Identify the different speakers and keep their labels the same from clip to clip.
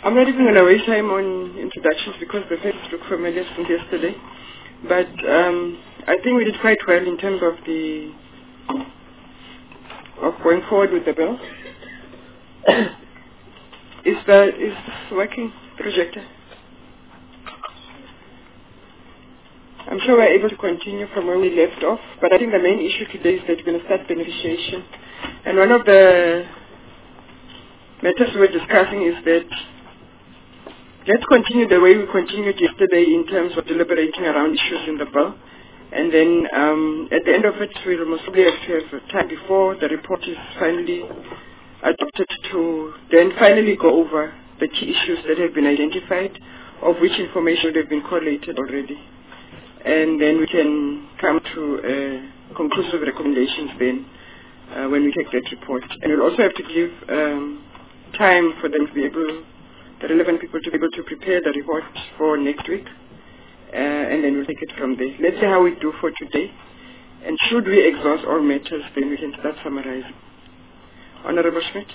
Speaker 1: I'm not even going to waste time on introductions because the faces look familiar since yesterday. But I think we did quite well in terms of going forward with the bill. Is working projector? I'm sure we're able to continue from where we left off, but I think the main issue today is that we're going to start beneficiation. And one of the matters we're discussing is that let's continue the way we continued yesterday in terms of deliberating around issues in the bill. And then at the end of it, we'll most probably have to have time before the report is finally adopted to then finally go over the key issues that have been identified, of which information would have been collated already. And then we can come to conclusive recommendations then when we take that report. And we'll also have to give time for them to be able, the relevant people to be able to prepare the report for next week. And then we'll take it from there. Let's see how we do for today. And should we exhaust all matters, then we can start summarizing. Honorable Schmidt.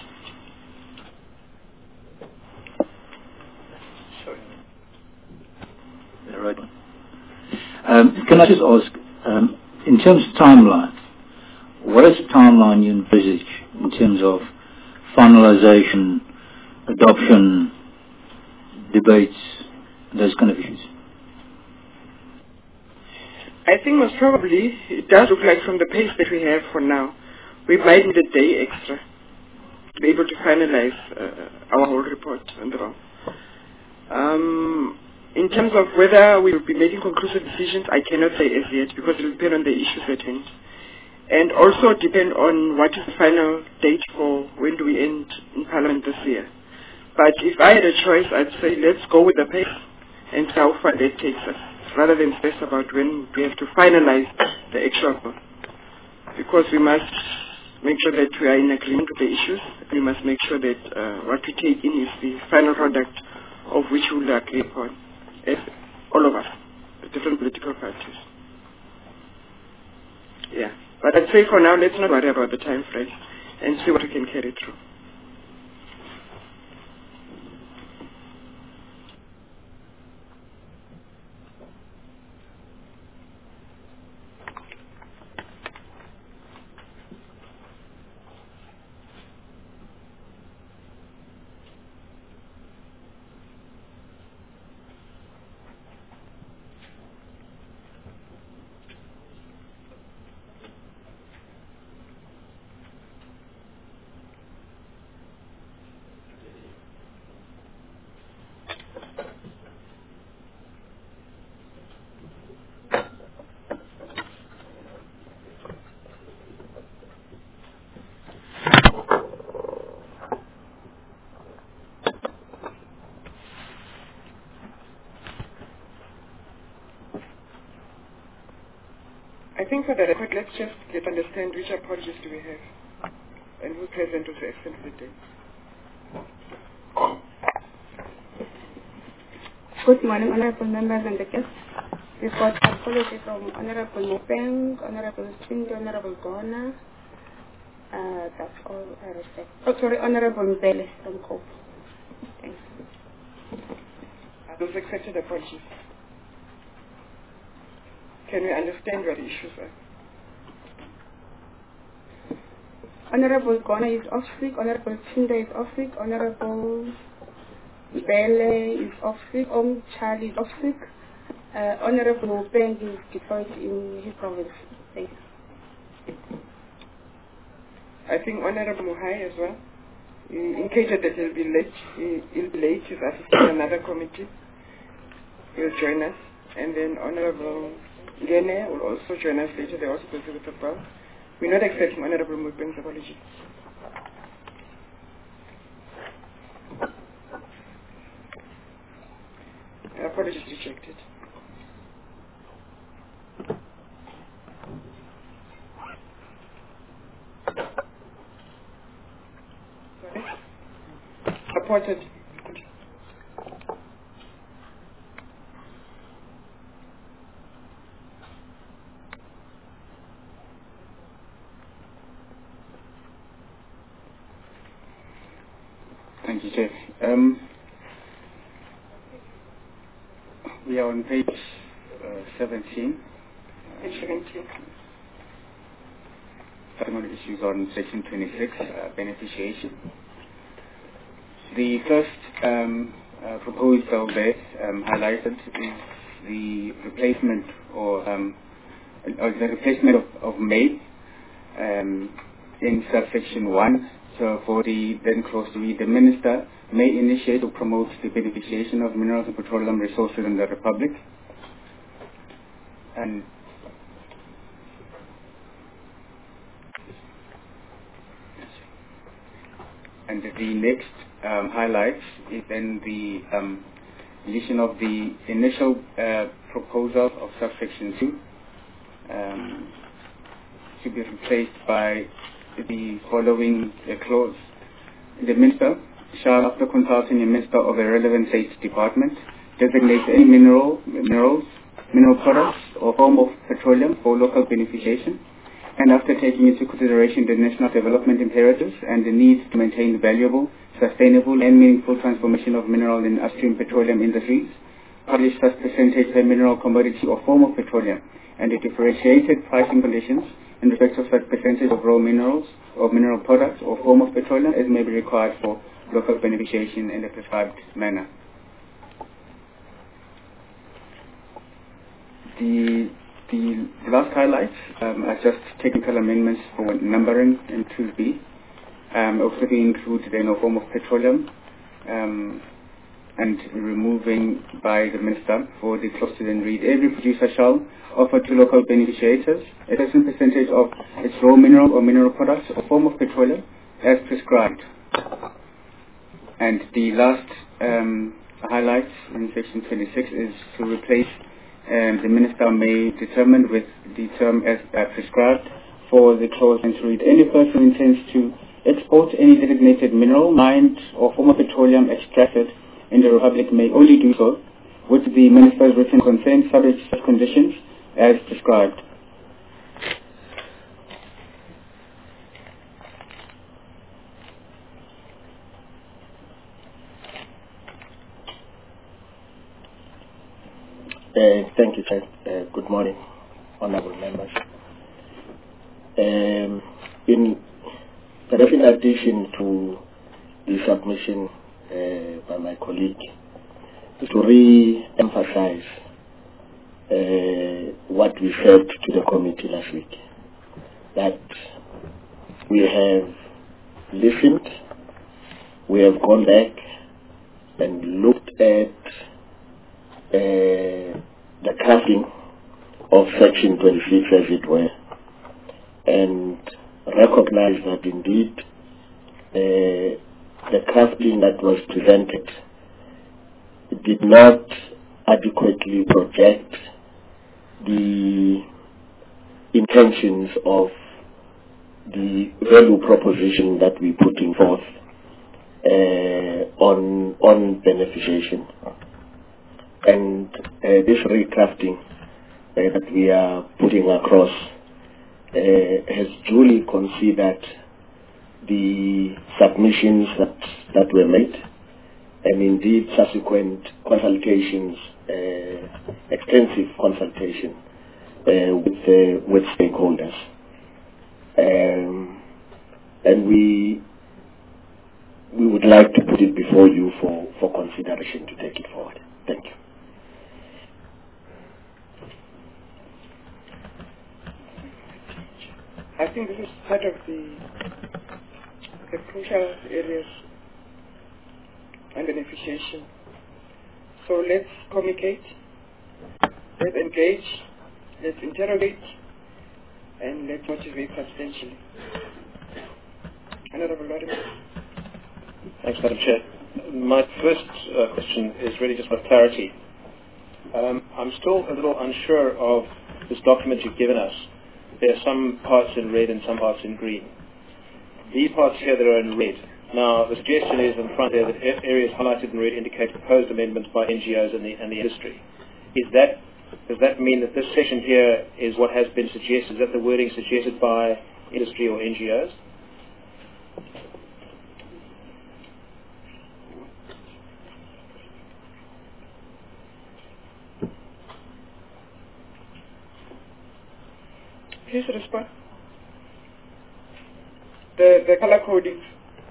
Speaker 2: Sorry. Right. Can I just ask, in terms of timeline, what is the timeline you envisage in terms of finalization, adoption, debates, those kind of issues?
Speaker 1: I think most probably it does look like from the pace that we have for now, we might need a day extra to be able to finalize our whole report on the law. In terms of whether we will be making conclusive decisions, I cannot say as yet because it will depend on the issues at hand. And also depend on what is the final date for when do we end in Parliament this year. But if I had a choice, I'd say let's go with the pace and see how far that takes us, rather than stress about when we have to finalize the actual bill. Because we must make sure that we are in agreement with the issues. We must make sure that what we take in is the final product of which we will agree upon, as all of us, the different political parties. Yeah. But I'd say for now, let's not worry about the time frame and see what we can carry through. I think for the record, let's just understand which apologies do we have and who present was absent for the day.
Speaker 3: Good morning, honorable members and the guests. We've got apology from Honorable Mopeng, Honorable Singh, Honorable Gona. That's all I respect. Oh, sorry, Honorable Mbele from COPE. Thanks.
Speaker 1: Are those accepted apologies? Can we understand what the issues are?
Speaker 3: Honorable Gona is off sick, Honorable Chinda is off sick, Honorable Mbele is off sick, Charlie is off sick, Honorable Mopeng is deployed in his province. Thanks.
Speaker 1: I think Honorable Muhai as well. In case that he'll be late, he's assisting another committee. He'll join us. And then Honorable Gene will also join us later. They're also busy with the bill. We're not accepting Honorable Mupeng's apology. Apologies rejected. Sorry? Supported.
Speaker 4: Thank you, Chair. We are on page 17.
Speaker 1: Page 17.
Speaker 4: Starting on issues on section 26, beneficiation. The first proposal there highlighted is the replacement or the replacement of may in subsection 1. So for the then clause to read, the minister may initiate or promote the beneficiation of minerals and petroleum resources in the Republic. And the next highlights is then the deletion of the initial proposal of subsection 2 to be replaced by the following clause. The minister shall, after consulting a minister of a relevant state department, designate any mineral products or form of petroleum for local beneficiation, and after taking into consideration the national development imperatives and the need to maintain valuable, sustainable and meaningful transformation of mineral and upstream petroleum industries, publish such percentage per mineral commodity or form of petroleum and the differentiated pricing conditions in respect of such percentage of raw minerals or mineral products or form of petroleum as may be required for local beneficiation in the prescribed manner. The last highlights are just technical amendments for numbering in 2B. Also they include the no form of petroleum and removing by the minister for the clause to then read, every producer shall offer to local beneficiaries a certain percentage of its raw mineral or mineral products or form of petroleum as prescribed. And the last highlight in section 26 is to replace the minister may determine with the term as prescribed for the clause and to read, any person intends to export any designated mineral, mined or form of petroleum extracted in the Republic may only do so with the minister's written consent subject to such conditions as prescribed.
Speaker 5: Thank you, Chair. Good morning, honorable members. In addition to the submission by my colleague, to re-emphasize what we said to the committee last week, that we have listened, we have gone back and looked at the crafting of section 26 as it were, and recognize that indeed the crafting that was presented did not adequately project the intentions of the value proposition that we're putting forth on beneficiation. And this recrafting that we are putting across has duly considered the submissions that were made, and indeed subsequent consultations, extensive consultation with stakeholders, and we would like to put it before you for consideration to take it forward. Thank you.
Speaker 1: I think this is part of the crucial areas and beneficiation. So let's communicate, let's engage, let's interrogate, and let's motivate substantially. Honorable Lorimer.
Speaker 6: Thanks, Madam Chair. My first question is really just for clarity. I'm still a little unsure of this document you've given us. There are some parts in red and some parts in green. These parts here that are in red. Now, the suggestion is in front there that areas highlighted in red indicate proposed amendments by NGOs and the industry. Does that mean that this section here is what has been suggested? Is that the wording suggested by industry or NGOs?
Speaker 1: Please respond. The color coding.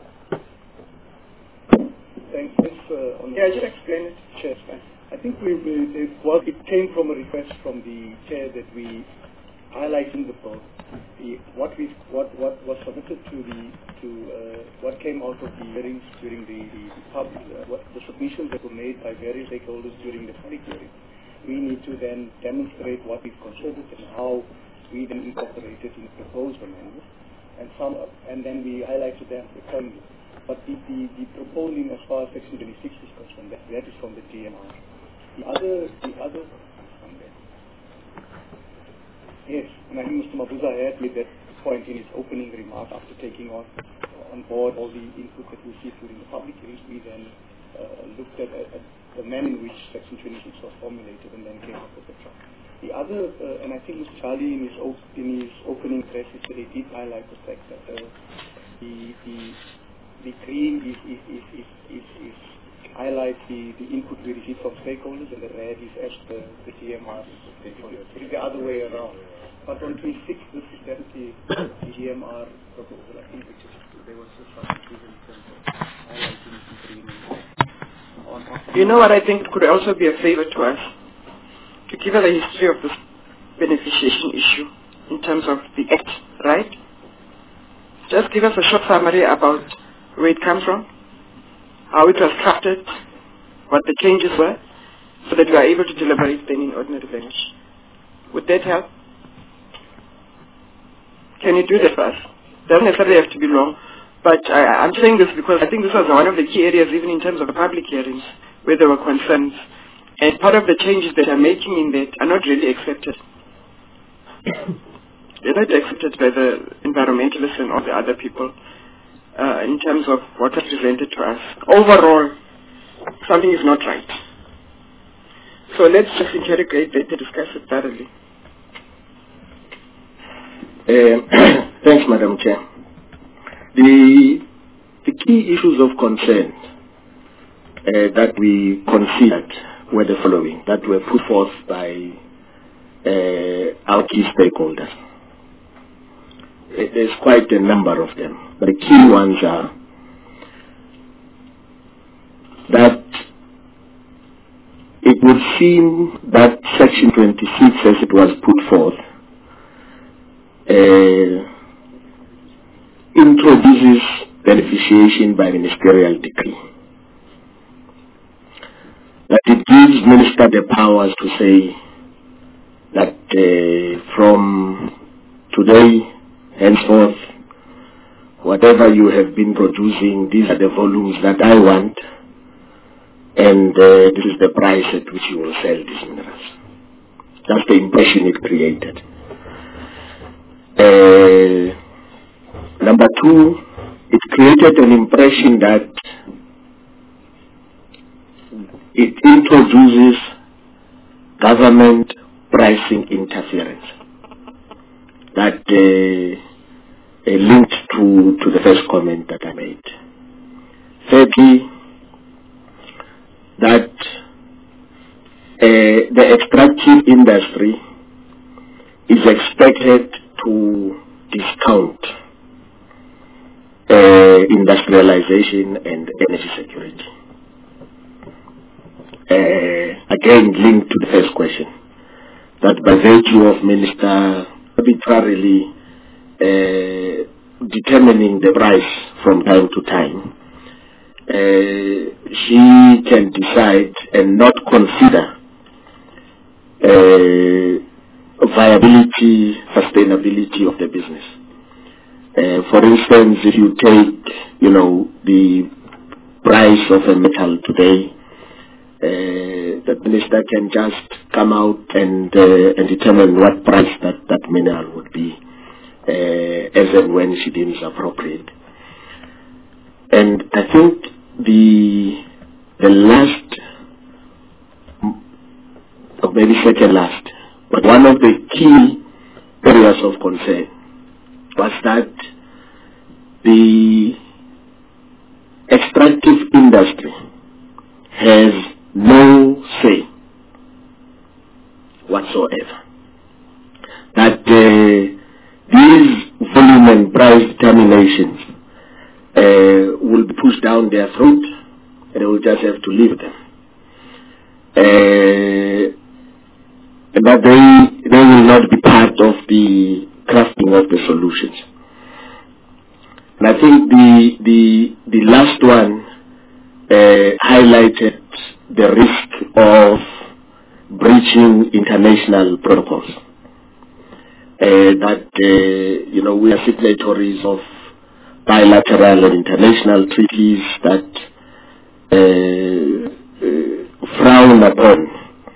Speaker 7: Thanks.
Speaker 1: Yeah, just explain it.
Speaker 7: Chair. I think it came from a request from the chair that we highlight in the board what was submitted what came out of the hearings during the submissions that were made by various stakeholders during the public hearing. We need to then demonstrate what we've considered and how we then incorporate it in the proposed amendment, and then we highlighted them accordingly. But the proposing as far as Section 26 is concerned, that is from the GMR. The other yes, and I think Mr. Mabuza had made that point in his opening remark after taking on board all the input that we received during the public hearings. We then looked at the manner in which Section 26 was formulated and then came up with the draft. The other, and I think Mr. Charlie in his opening address, he did highlight the fact that the green is highlights the input we receive from stakeholders, and the red is as the GMR. It is the other way around. But on 26, this is definitely the GMR proposal. I think there was some confusion in terms of highlighting the green.
Speaker 1: You know what I think could also be a favor to us? To give us a history of this beneficiation issue in terms of the Act, right? Just give us a short summary about where it comes from, how it was crafted, what the changes were, so that we are able to deliberate then in ordinary language. Would that help? Can you do that for us? Doesn't necessarily have to be long, but I'm saying this because I think this was one of the key areas, even in terms of the public hearings, where there were concerns, and part of the changes that are making in that are not really accepted. They're not accepted by the environmentalists and all the other people. In terms of what is presented to us. Overall, something is not right. So let's just interrogate that to discuss it thoroughly.
Speaker 5: Thanks, Madam Chair. The key issues of concern that we considered were the following, that were put forth by our key stakeholders. There's quite a number of them, but the key ones are that it would seem that Section 26, as it was put forth, introduces beneficiation by ministerial decree. That it gives minister the powers to say that from today, henceforth, whatever you have been producing, these are the volumes that I want, and this is the price at which you will sell these minerals. That's the impression it created. Number two, it created an impression that it introduces government pricing interference. That linked to the first comment that I made. Thirdly, that the extractive industry is expected to discount industrialization and energy security. Again, linked to the first question, that by virtue of Minister arbitrarily determining the price from time to time, she can decide and not consider viability, sustainability of the business. For instance, if you take, the price of a metal today, the minister can just come out and determine what price that mineral would be, as and when she deems appropriate. And I think the last, or maybe second last, but one of the key areas of concern was that the extractive industry has no say whatsoever. That these volume and price determinations will be pushed down their throat, and they will just have to live with them. And that they will not be part of the crafting of the solutions. And I think the last one highlighted the risk of breaching international protocols. That we are signatories of bilateral and international treaties that frown upon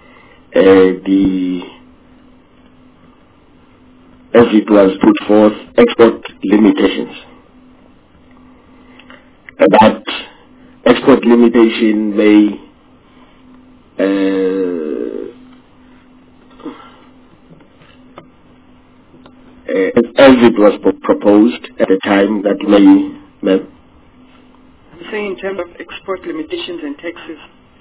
Speaker 5: as it was put forth, export limitations. That export limitation may as it was proposed at the time, that may
Speaker 1: say in terms of export limitations and taxes.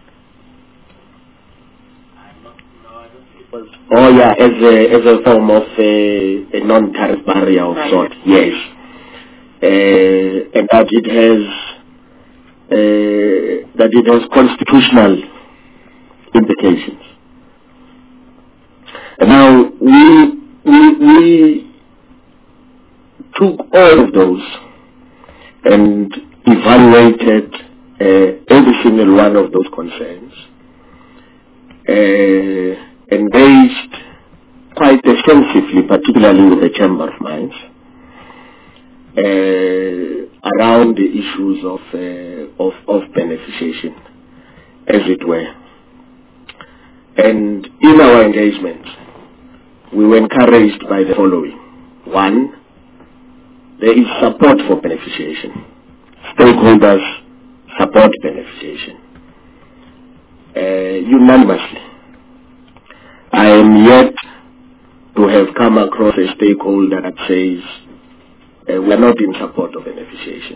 Speaker 5: Oh yeah, as a form of a non-tariff barrier of sort, yes, and that it has constitutional implications. And now we took all of those and evaluated every single one of those concerns. Engaged quite extensively, particularly with the Chamber of Mines, around the issues of beneficiation, as it were. And in our engagement, we were encouraged by the following. One, there is support for beneficiation. Stakeholders support beneficiation unanimously. I am yet to have come across a stakeholder that says we are not in support of beneficiation.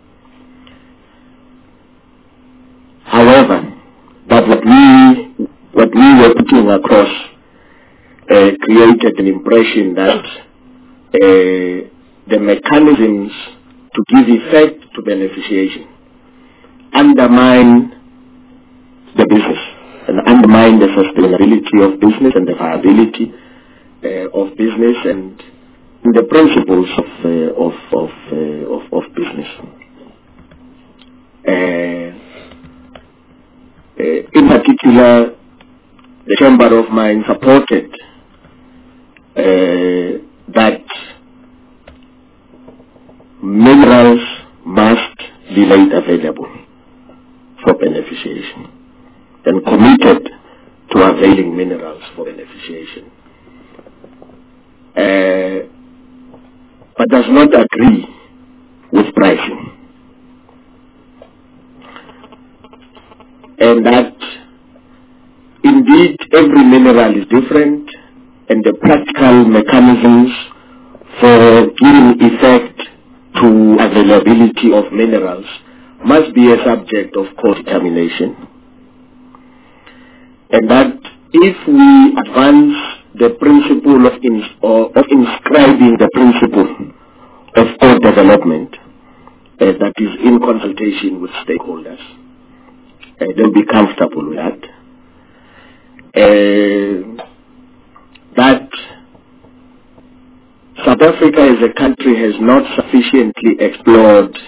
Speaker 5: However, but what we were putting across created an impression that the mechanisms to give effect to beneficiation undermine the business and undermine the sustainability of business and the viability of business and the principles of business. In particular, the Chamber of Mines supported that minerals must be made available for beneficiation, and committed to availing minerals for beneficiation, but does not agree with pricing. And that indeed every mineral is different, and the practical mechanisms for giving effect to availability of minerals must be a subject of cost determination. And that if we advance the principle of inscribing the principle of co-development that is in consultation with stakeholders, they'll be comfortable with that. That South Africa as a country has not sufficiently explored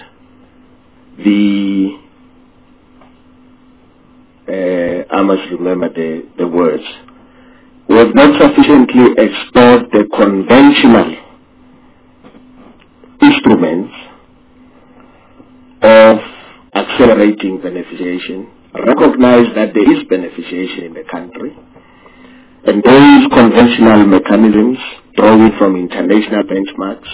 Speaker 5: I must remember the words. We have not sufficiently explored the conventional instruments of accelerating beneficiation, recognize that there is beneficiation in the country, and those conventional mechanisms, drawing from international benchmarks,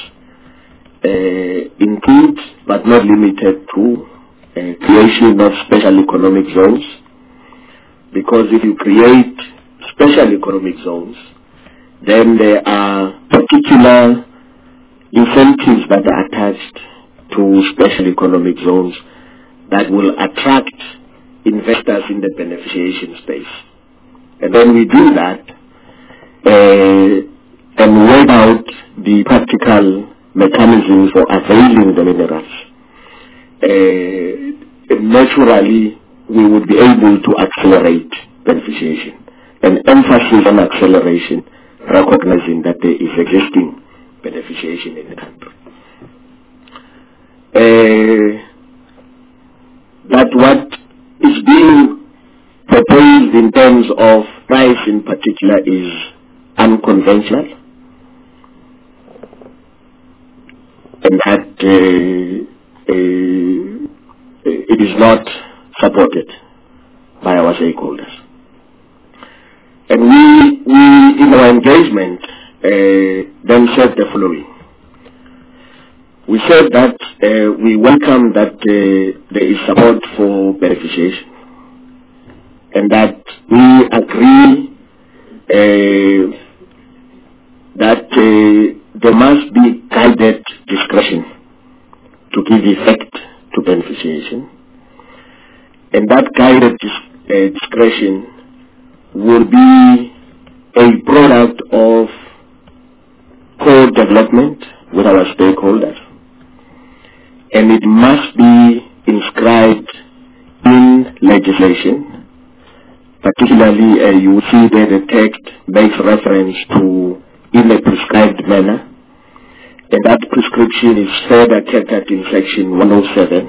Speaker 5: include but not limited to creation of special economic zones, because if you create special economic zones, then there are particular incentives that are attached to special economic zones that will attract investors in the beneficiation space. And when we do that, and work out the practical mechanisms for availing the minerals, naturally we would be able to accelerate beneficiation. An emphasis on acceleration, recognizing that there is existing beneficiation in the country. That what is being proposed in terms of price in particular is unconventional, and that it is not supported by our stakeholders. And we in our engagement, then said the following. We said that we welcome that there is support for beneficiation, and that we agree that there must be guided discretion to give effect to beneficiation, and that guided discretion will be a product of co-development with our stakeholders, and it must be inscribed in legislation. Particularly, you will see that the text makes reference to in a prescribed manner, and that prescription is further catered in section 107.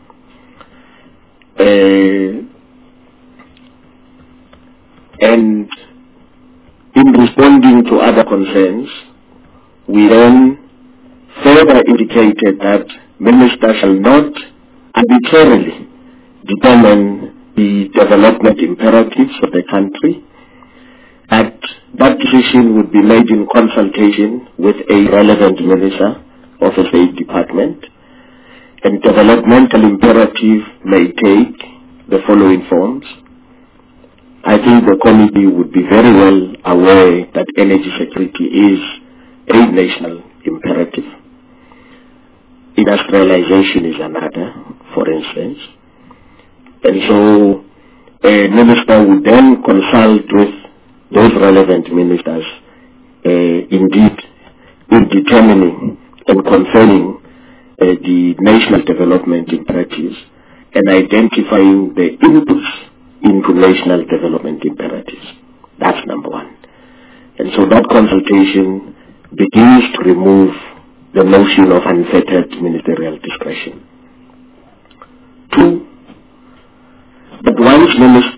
Speaker 5: And in responding to other concerns, we then further indicated that ministers shall not arbitrarily determine the development imperatives of the country, that decision would be made in consultation with a relevant minister of the State Department, and developmental imperative may take the following forms. I think the committee would be very well aware that energy security is a national imperative. Industrialization is another, for instance. And so a minister would then consult with those relevant ministers, indeed, in determining and confirming the national development imperatives and identifying the inputs into national development imperatives. That's number one. And so that consultation begins to remove the notion of unfettered ministerial discretion. Two, that once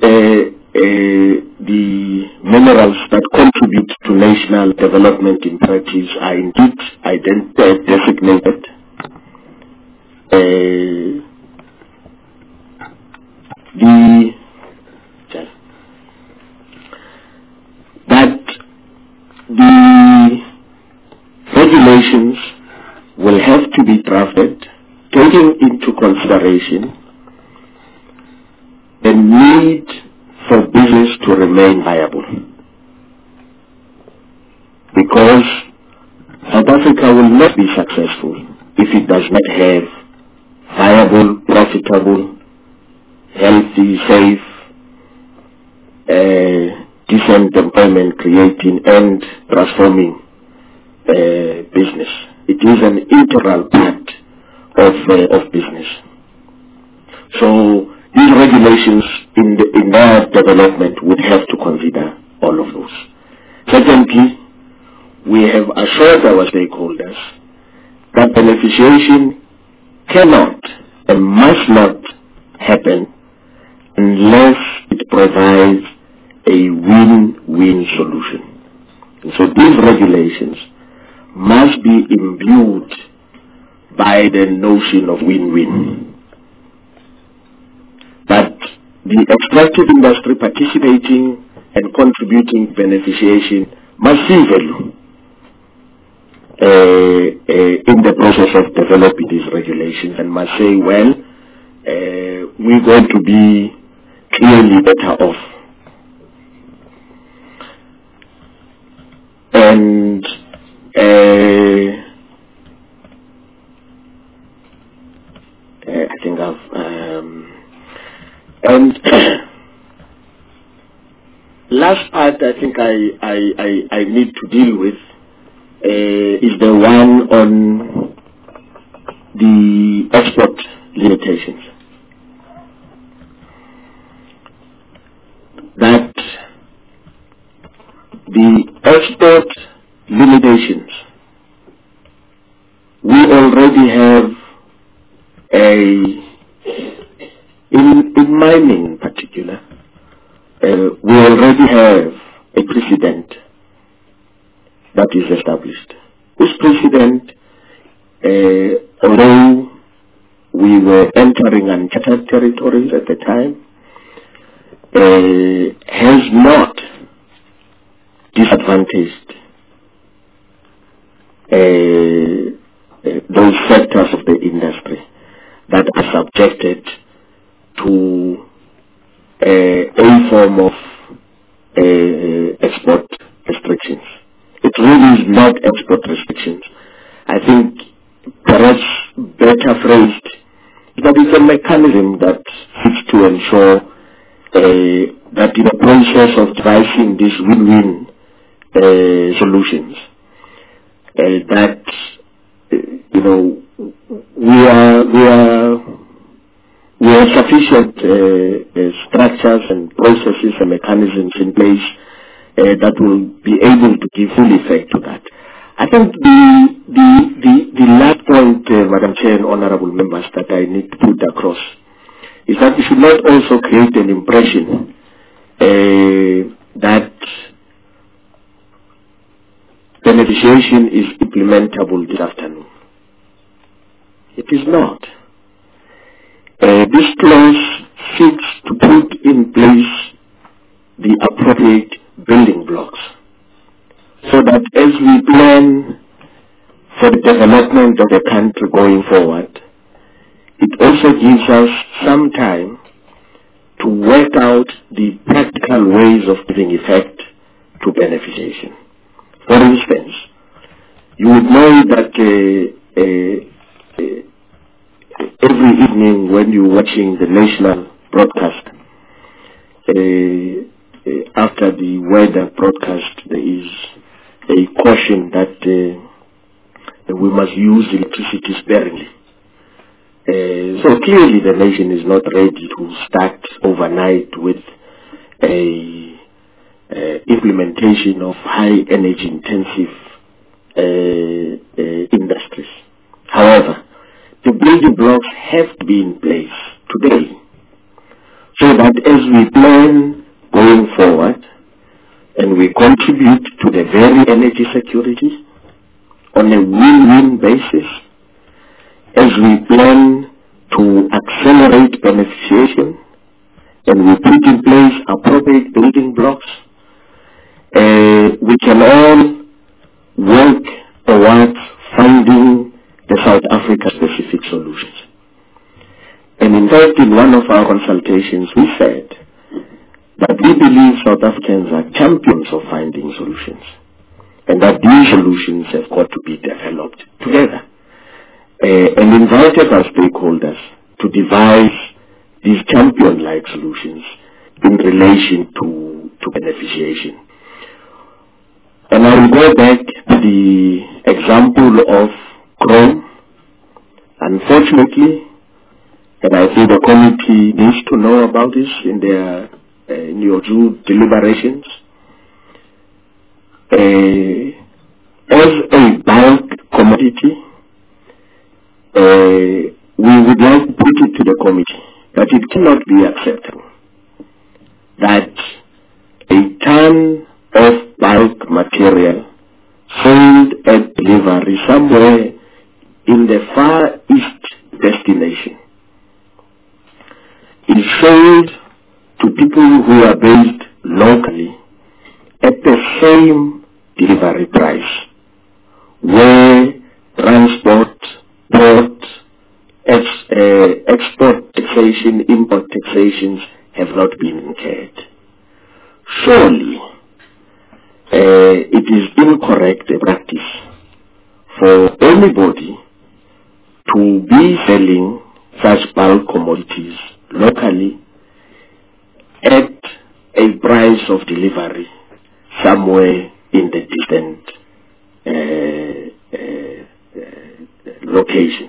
Speaker 5: the minerals that contribute to national development imperatives are indeed designated, that the regulations will have to be drafted taking into consideration the need for business to remain viable. Because South Africa will not be successful if it does not have viable, profitable, healthy, safe, decent employment creating and transforming business. It is an integral part of business. So these regulations in their development would have to consider all of those. Secondly, we have assured our stakeholders that beneficiation cannot and must not happen unless it provides a win-win solution. And so these regulations must be imbued by the notion of win-win. That the extractive industry participating and contributing beneficiation must see value in the process of developing these regulations and must say, well, we're going to be clearly better off. And I think and last part I think I need to deal with is the one on the export limitations. That the export limitations, we already have in mining in particular, we already have a precedent that is established. This precedent, although we were entering uncharted territories at the time, has not disadvantaged those sectors of the industry that are subjected to a form of export restrictions. It really is not export restrictions. I think perhaps better phrased, that is a mechanism that seeks to ensure that in the process of devising these win-win solutions, that we have sufficient structures and processes and mechanisms in place that will be able to give full effect to that. I think the last point, Madam Chair and Honourable Members, that I need to put across is that we should not also create an impression that beneficiation is implementable this afternoon. It is not. This clause seeks to put in place the appropriate building blocks so that as we plan for the development of the country going forward, it also gives us some time to work out the practical ways of giving effect to beneficiation. For instance, you would know that every evening when you're watching the national broadcast, after the weather broadcast, there is a caution that we must use electricity sparingly. So clearly the nation is not ready to start overnight with a implementation of high energy intensive industries. However, the building blocks have to be in place today so that as we plan going forward and we contribute to the very energy security on a win-win basis, as we plan to accelerate beneficiation and we put in place appropriate building blocks, we can all work towards finding the South Africa specific solutions. And in fact, in one of our consultations, we said that we believe South Africans are champions of finding solutions and that these solutions have got to be developed together. And invited our stakeholders to devise these champion-like solutions in relation to beneficiation. And I will go back to the example of Chrome. Unfortunately, and I think the committee needs to know about this in their your due deliberations, as a bulk commodity, we would like to put it to the committee that it cannot be acceptable that a ton of bulk material sold at delivery somewhere in the Far East destination is sold to people who are based locally at the same delivery price, where transport, port, export taxation, import taxations have not been incurred. Surely, it is incorrect practice for anybody to be selling such bulk commodities locally at a price of delivery somewhere in the distant location.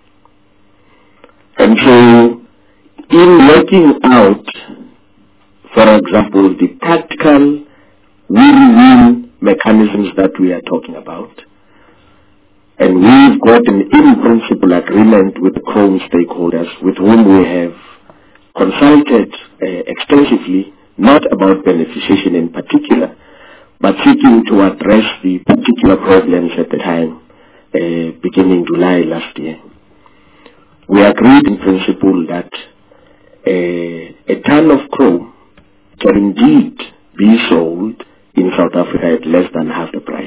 Speaker 5: And so, in working out, for example, the practical win-win mechanisms that we are talking about, and we've got an in-principle agreement with the Chrome stakeholders with whom we have consulted extensively, not about beneficiation in particular, but seeking to address the particular problems at the time, beginning July last year. We agreed in principle that a ton of chrome can indeed be sold in South Africa at less than half the price.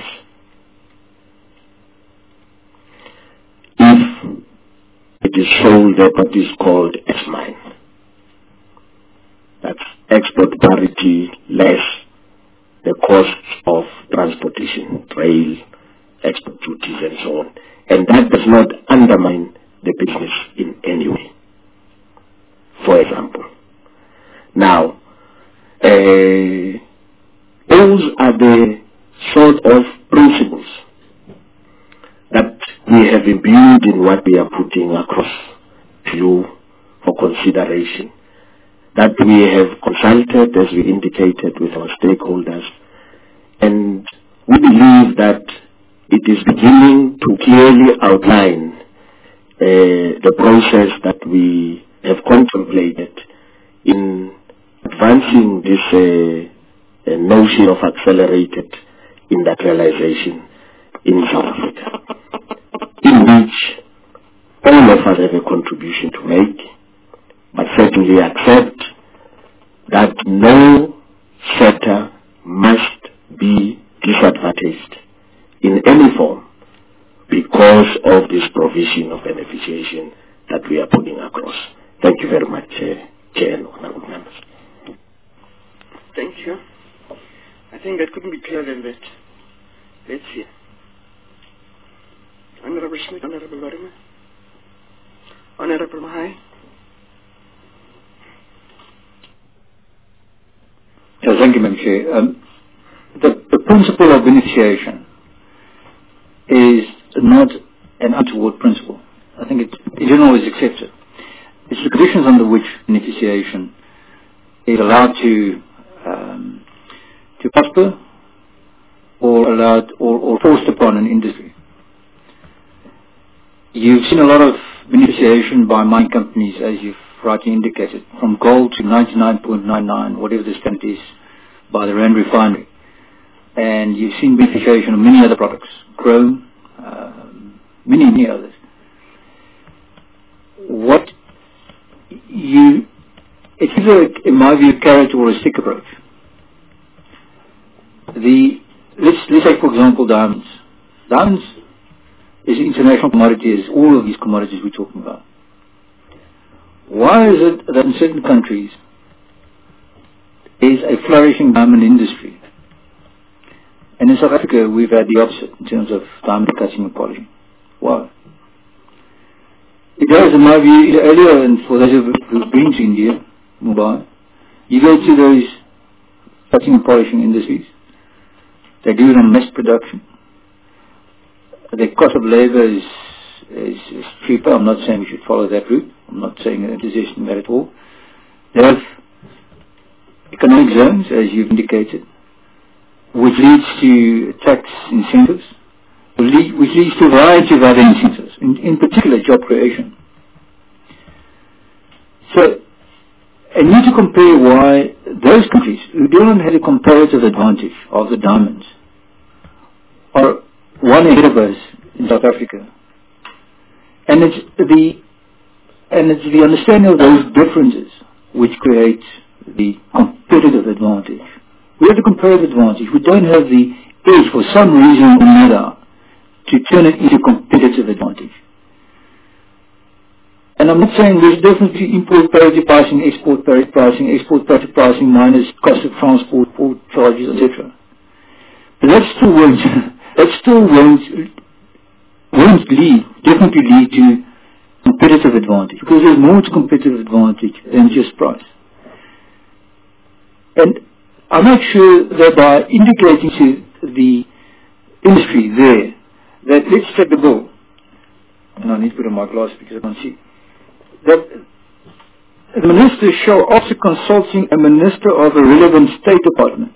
Speaker 5: If it is sold at what is called S-mine. That's export parity less the costs of transportation, rail, export duties and so on. And that does not undermine the business in any way, for example. Now, those are the sort of principles that we have imbued in what we are putting across to you for consideration, that we have consulted, as we indicated, with our stakeholders, and we believe that it is beginning to clearly outline the process that we have contemplated in advancing this notion of accelerated industrialization in South Africa, in which all of us have a contribution to make, but certainly accept that no sector must be disadvantaged in any form because of this provision of beneficiation that we are putting across. Thank you very much, Chair and honorable members.
Speaker 1: Thank you. I think that couldn't be clearer than that. Let's see. Honorable Schmidt, Honorable Lorimer, Honorable Mahai.
Speaker 2: Thank you, Madam Chair. The principle of beneficiation is not an untoward principle. I think it generally is accepted. It's the conditions under which beneficiation is allowed to prosper or allowed or forced upon an industry. You've seen a lot of beneficiation by mining companies, as you've rightly indicated, from gold to 99.99, whatever the standard is, by the Rand Refinery. And you've seen beneficiation of many other products, chrome, many others. It's either, in my view, a carrot or a stick approach. Let's take, for example, diamonds. Diamonds is an international commodity, as all of these commodities we're talking about. Why is it that in certain countries there is a flourishing diamond industry, and in South Africa we've had the opposite in terms of diamond cutting and polishing? Why? It does, in my view, earlier, and for those who've been to India, Mumbai, you go to those cutting and polishing industries, they do it on mass production. The cost of labor is cheaper. I'm not saying we should follow that route. I'm not saying that it isn't that at all. They have economic zones, as you've indicated, which leads to tax incentives, which leads to a variety of other incentives, in particular job creation. So, I need to compare why those countries who don't have a comparative advantage of the diamonds are one ahead of us in South Africa. And it's the understanding of those differences which creates the competitive advantage. We have the comparative advantage. We don't have the edge for some reason or another to turn it into competitive advantage. And I'm not saying there's definitely import parity pricing, export parity pricing minus cost of transport, port charges, etc. But that still won't definitely lead to competitive advantage, because there's more to competitive advantage than just price. And I'm not sure that by indicating to the industry there that, let's take the bill, and I need to put on my glasses because I can't see, that the minister shall, after consulting a minister of a relevant state department.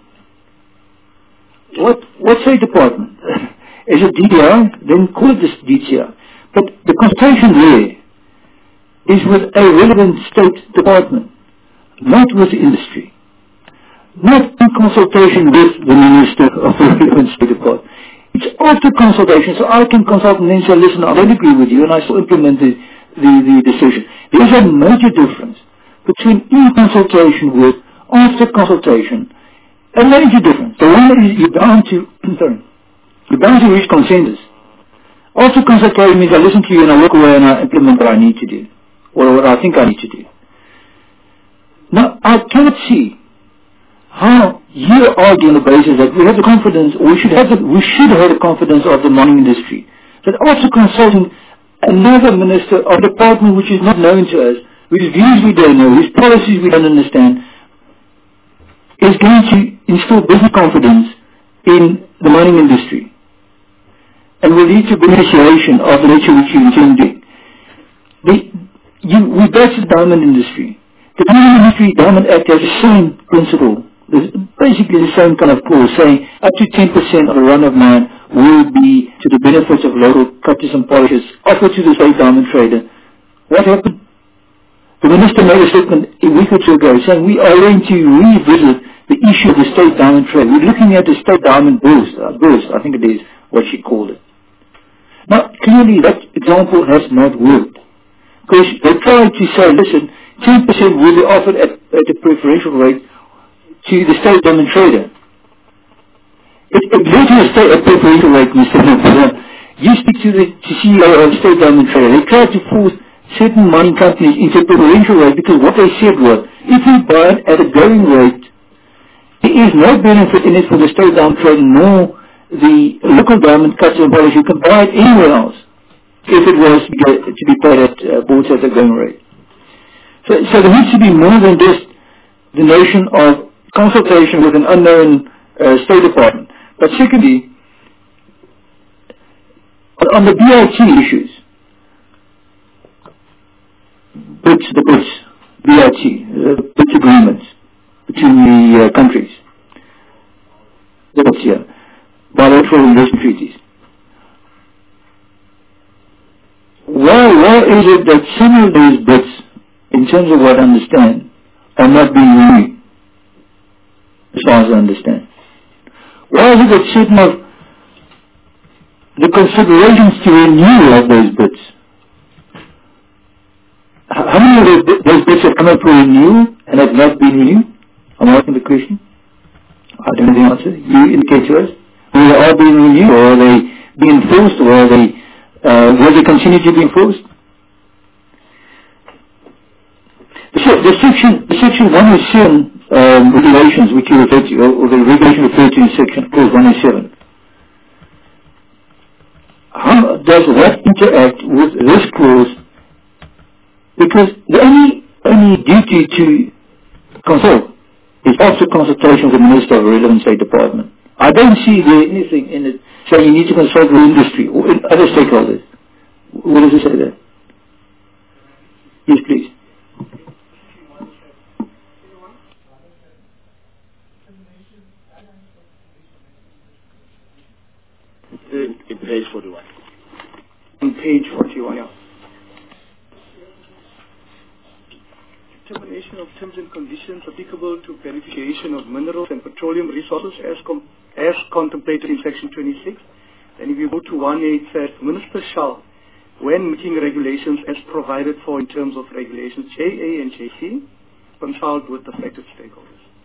Speaker 2: What state department? Is it DDI? Then call it this DTI. But the consultation there is with a relevant state department, not with the industry. Not in consultation with the minister of the relevant state department. It's after consultation, so I can consult and then say, listen, I don't agree with you, and I still implement the decision. There's a major difference between in consultation with, after consultation, a major difference. The one is you're bound to, you're bound to reach consensus. After consultation means I listen to you and I walk away and I implement what I need to do, or what I think I need to do. Now, I cannot see how you argue on the basis that we have the confidence, or we should have the confidence of the mining industry, that after consulting another minister of a department which is not known to us, whose views we don't know, whose policies we don't understand, is going to instill business confidence in the mining industry and will lead to beneficiation of the nature which you intend doing. We base the diamond industry. The Diamond Industry Diamond Act has the same principle. There's basically the same kind of clause saying up to 10% of the run of mine will be to the benefits of local cutters and polishers offered to the state diamond trader. What happened? The minister made a statement a week or two ago saying we are going to revisit the issue of the state diamond trade. We're looking at the state diamond burst, I think it is what she called it. Now, clearly that example has not worked. Because they tried to say, listen, 10% will be offered at a preferential rate to the state diamond trader. It led to a preferential rate, Mr. Miller. You speak to the CEO of the state diamond trader. They tried to force certain mining companies into a preferential rate because what they said was, if we buy it at a going rate, there is no benefit in it for the state diamond trader nor the local diamond cutter and polish. You can buy it anywhere else if it was to be paid at boards at a going rate. So there needs to be more than just the notion of consultation with an unknown State Department. But secondly, on the BIT issues, BIT agreements between the countries, bilateral investment treaties. Why is it that some of those bits, in terms of what I understand, are not being renewed, as far as I understand? Why is it that certain of the considerations to renewal of those bits, how many of those bits have come up for renewal and have not been renewed? I'm asking the question. I don't know the answer. You indicate to us. Whether they are being renewed, or are they being enforced, or are they, will they continue to be enforced? The section 107 regulations which you referred to, or the regulation referred to in section clause 107, how does that interact with this clause? Because the only duty to consult is after consultation with the Minister of the relevant State Department. I don't see there anything in it saying you need to consult with industry or other stakeholders. What does it say there? Yes, please.
Speaker 5: In page 41.
Speaker 7: On page 41, yeah. Determination of terms and conditions applicable to beneficiation of minerals and petroleum resources as contemplated in section 26. And if you go to 1.8, says Minister shall, when making regulations as provided for in terms of regulations JA and JC, consult with affected stakeholders.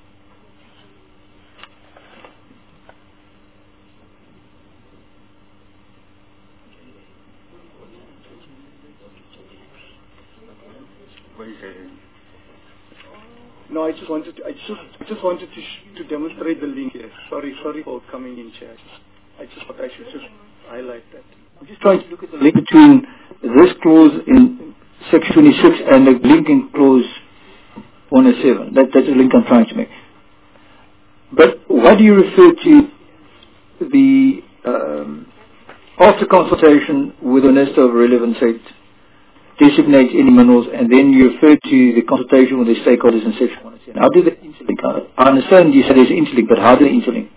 Speaker 7: No, I just wanted to demonstrate the link here. Sorry for coming in, Chair. I just thought I should just highlight that.
Speaker 2: I'm just trying to look at the link between this clause in section 26 and the link in clause 107. That's the link I'm trying to make. But why do you refer to the after consultation with the Minister of Relevant State, designate any minerals, and then you refer to the consultation with the stakeholders in Section 110. How do they interlink? I understand you said there's interlink, but how do they interlink?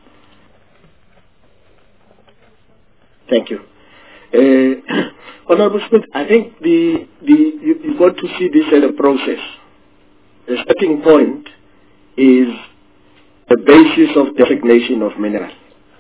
Speaker 5: Thank you. Honorable Smith, I think you've got to see this as a process. The starting point is the basis of designation of mineral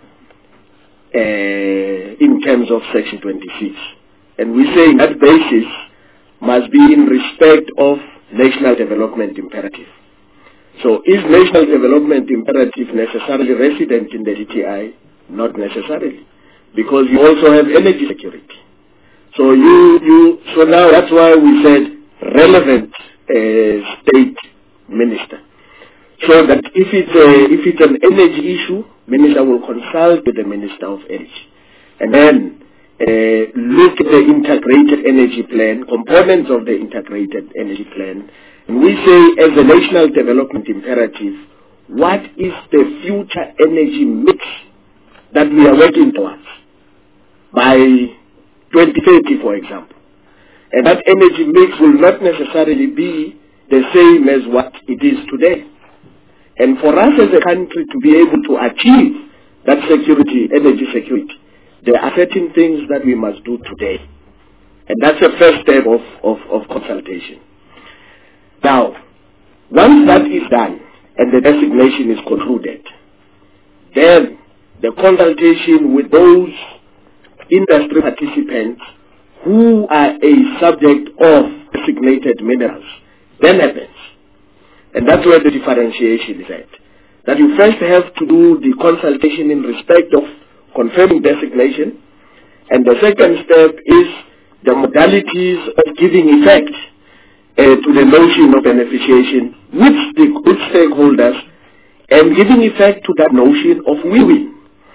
Speaker 5: in terms of Section 26. And we say that basis must be in respect of national development imperative. So is national development imperative necessarily resident in the DTI? Not necessarily, because you also have energy security. So so now that's why we said relevant state minister. So that if it's an energy issue, minister will consult with the Minister of Energy, and then look at the integrated energy plan, components of the integrated energy plan. And we say, as a national development imperative, what is the future energy mix that we are working towards by 2030, for example? And that energy mix will not necessarily be the same as what it is today. And for us as a country to be able to achieve that security, energy security, there are certain things that we must do today. And that's the first step of consultation. Now, once that is done and the designation is concluded, then the consultation with those industry participants who are a subject of designated minerals then happens. And that's where the differentiation is at. That you first have to do the consultation in respect of confirming designation, and the second step is the modalities of giving effect to the notion of beneficiation with stakeholders, and giving effect to that notion of win-win.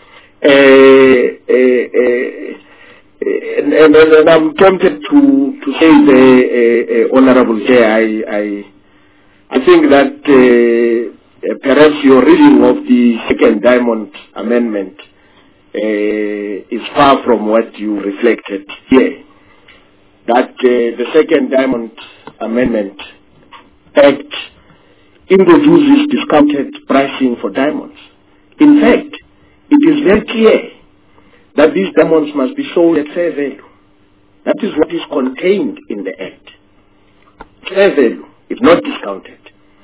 Speaker 5: And I'm tempted to say, the Honorable Chair, I think that perhaps your reading of the second Diamond Amendment is far from what you reflected here. That the second Diamond Amendment Act introduces discounted pricing for diamonds. In fact, it is very clear that these diamonds must be sold at fair value. That is what is contained in the Act. Fair value, if not discounted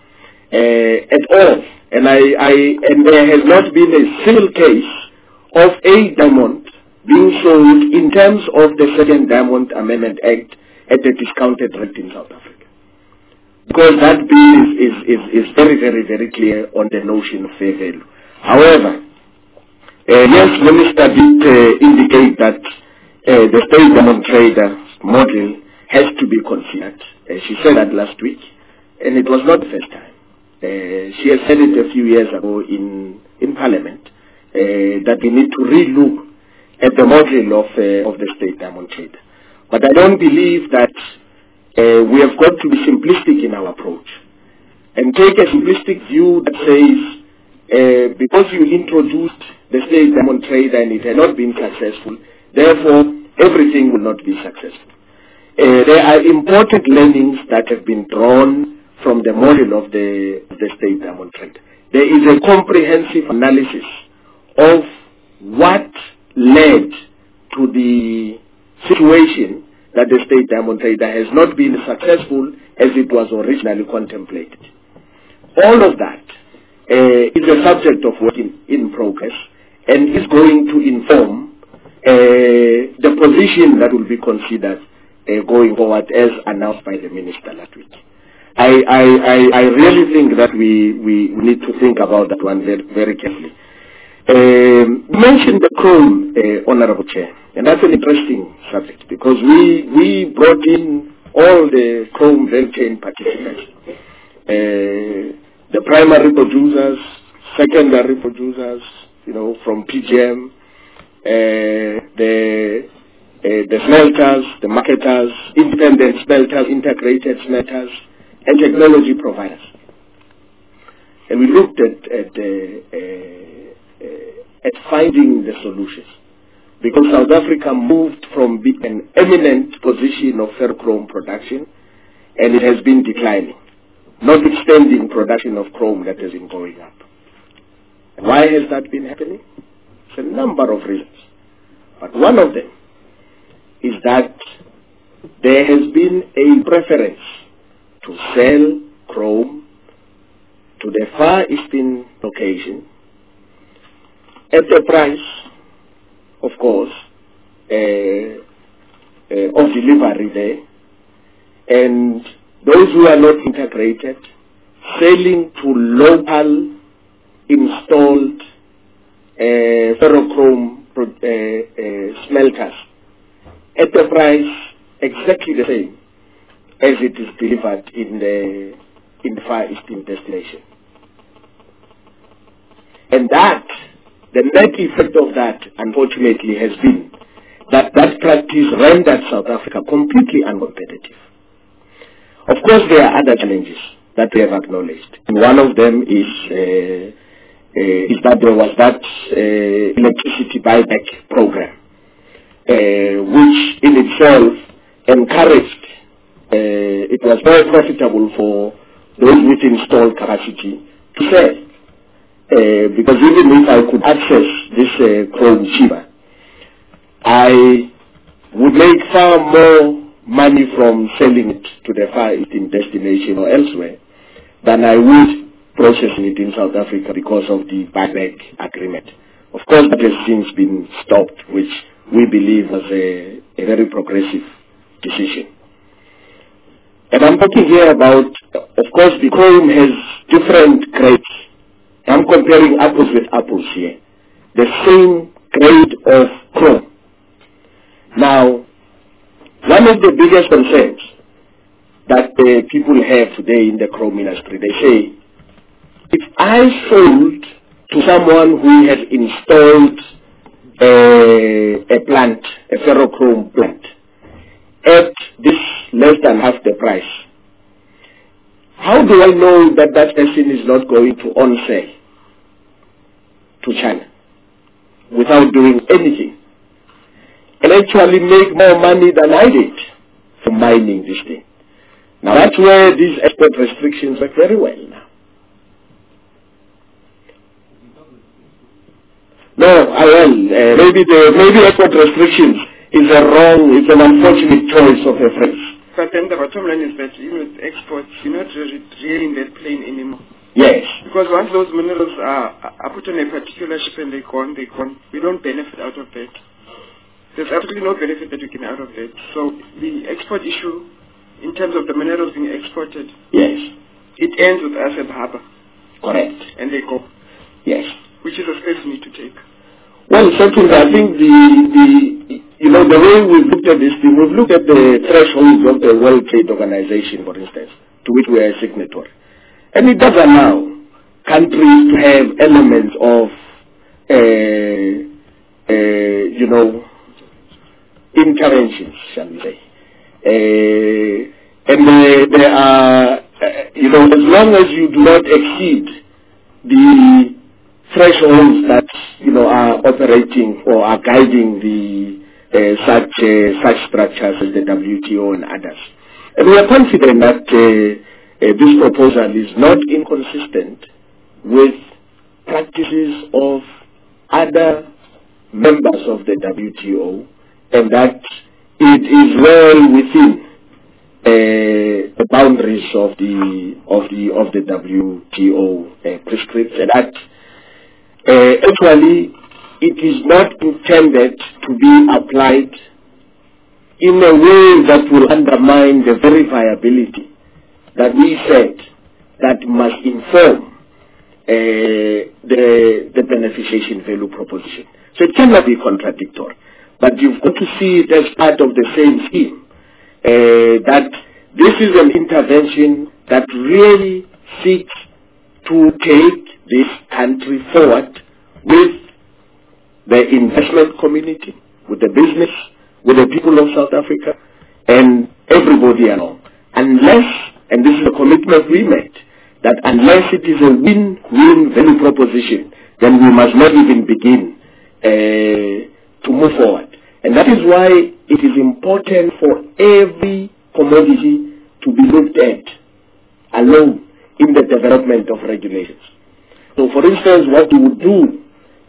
Speaker 5: at all. And there has not been a single case of a diamond being sold in terms of the second Diamond Amendment Act at a discounted rate in South Africa. Because that bill is very, very, very clear on the notion of fair value. However, yes, Minister did indicate that the state diamond trader model has to be considered. She said that last week, and it was not the first time. She has said it a few years ago in Parliament, that we need to re-look at the model of the state diamond trader. But I don't believe that we have got to be simplistic in our approach and take a simplistic view that says because you introduced the state diamond trader and it had not been successful, therefore everything will not be successful. There are important learnings that have been drawn from the model of the state diamond trader. There is a comprehensive analysis of what led to the situation that the state diamond trader has not been successful as it was originally contemplated. All of that is a subject of work in progress and is going to inform the position that will be considered going forward as announced by the minister last week. I really think that we need to think about that one very, very carefully. You mentioned the chrome, Honorable Chair, and that's an interesting subject because we brought in all the chrome value chain participants, the primary producers, secondary producers, from PGM, the smelters, the marketers, independent smelters, integrated smelters, and technology providers. And we looked at finding the solutions. because South Africa moved from being an eminent position of ferrochrome production, and it has been declining, notwithstanding production of chrome that has been going up. Why has that been happening? It's a number of reasons. But one of them is that there has been a preference to sell chrome to the Far Eastern location at a price, of course, of delivery there, and those who are not integrated selling to local installed ferrochrome smelters at a price exactly the same as it is delivered in the Far Eastern destination. And that, the net effect of that, unfortunately, has been that that practice rendered South Africa completely uncompetitive. Of course, there are other challenges that we have acknowledged. And one of them is that there was that electricity buyback program, which in itself encouraged, it was very profitable for those with installed capacity to sell. Because even if I could access this chrome cheaper, I would make far more money from selling it to the Far Eastern destination or elsewhere than I would processing it in South Africa because of the buyback agreement. Of course, that has since been stopped, which we believe was a very progressive decision. And I'm talking here about, of course, the chrome has different grades. I'm comparing apples with apples here. The same grade of chrome. Now, one of the biggest concerns that people have today in the chrome industry, they say, if I sold to someone who has installed a plant, a ferrochrome plant, at this less than half the price, how do I know that that person is not going to on-sell to China without doing anything and actually make more money than I did from mining this thing? Now that's where these export restrictions work very well now. No, I will. Maybe export restrictions is it's an unfortunate choice of a phrase.
Speaker 1: But then the bottom line is that even with exports, you're not really in that plane anymore.
Speaker 5: Yes.
Speaker 1: Because once those minerals are put on a particular ship and they're gone, we don't benefit out of that. There's absolutely no benefit that we get out of that. So the export issue, in terms of the minerals being exported,
Speaker 5: yes,
Speaker 1: it ends with us at the harbor.
Speaker 5: Correct.
Speaker 1: And they go.
Speaker 5: Yes.
Speaker 1: Which is a space we need to take.
Speaker 5: Well, certainly, I think the way we've looked at this thing, we've looked at the thresholds of the World Trade Organization, for instance, to which we are a signatory. And it does allow countries to have elements of, interventions, shall we say. And there are, as long as you do not exceed the thresholds that are operating or are guiding the such structures as the WTO and others. And we are confident that this proposal is not inconsistent with practices of other members of the WTO, and that it is well within the boundaries of the WTO prescripts, and that actually it is not intended to be applied in a way that will undermine the very viability that we said that must inform the beneficiation value proposition. So it cannot be contradictory, but you've got to see it as part of the same scheme, that this is an intervention that really seeks to take this country forward with the investment community, with the business, with the people of South Africa, and everybody along. Unless, and this is a commitment we made, that unless it is a win-win value proposition, then we must not even begin to move forward. And that is why it is important for every commodity to be looked at alone in the development of regulations. So for instance, what you would do,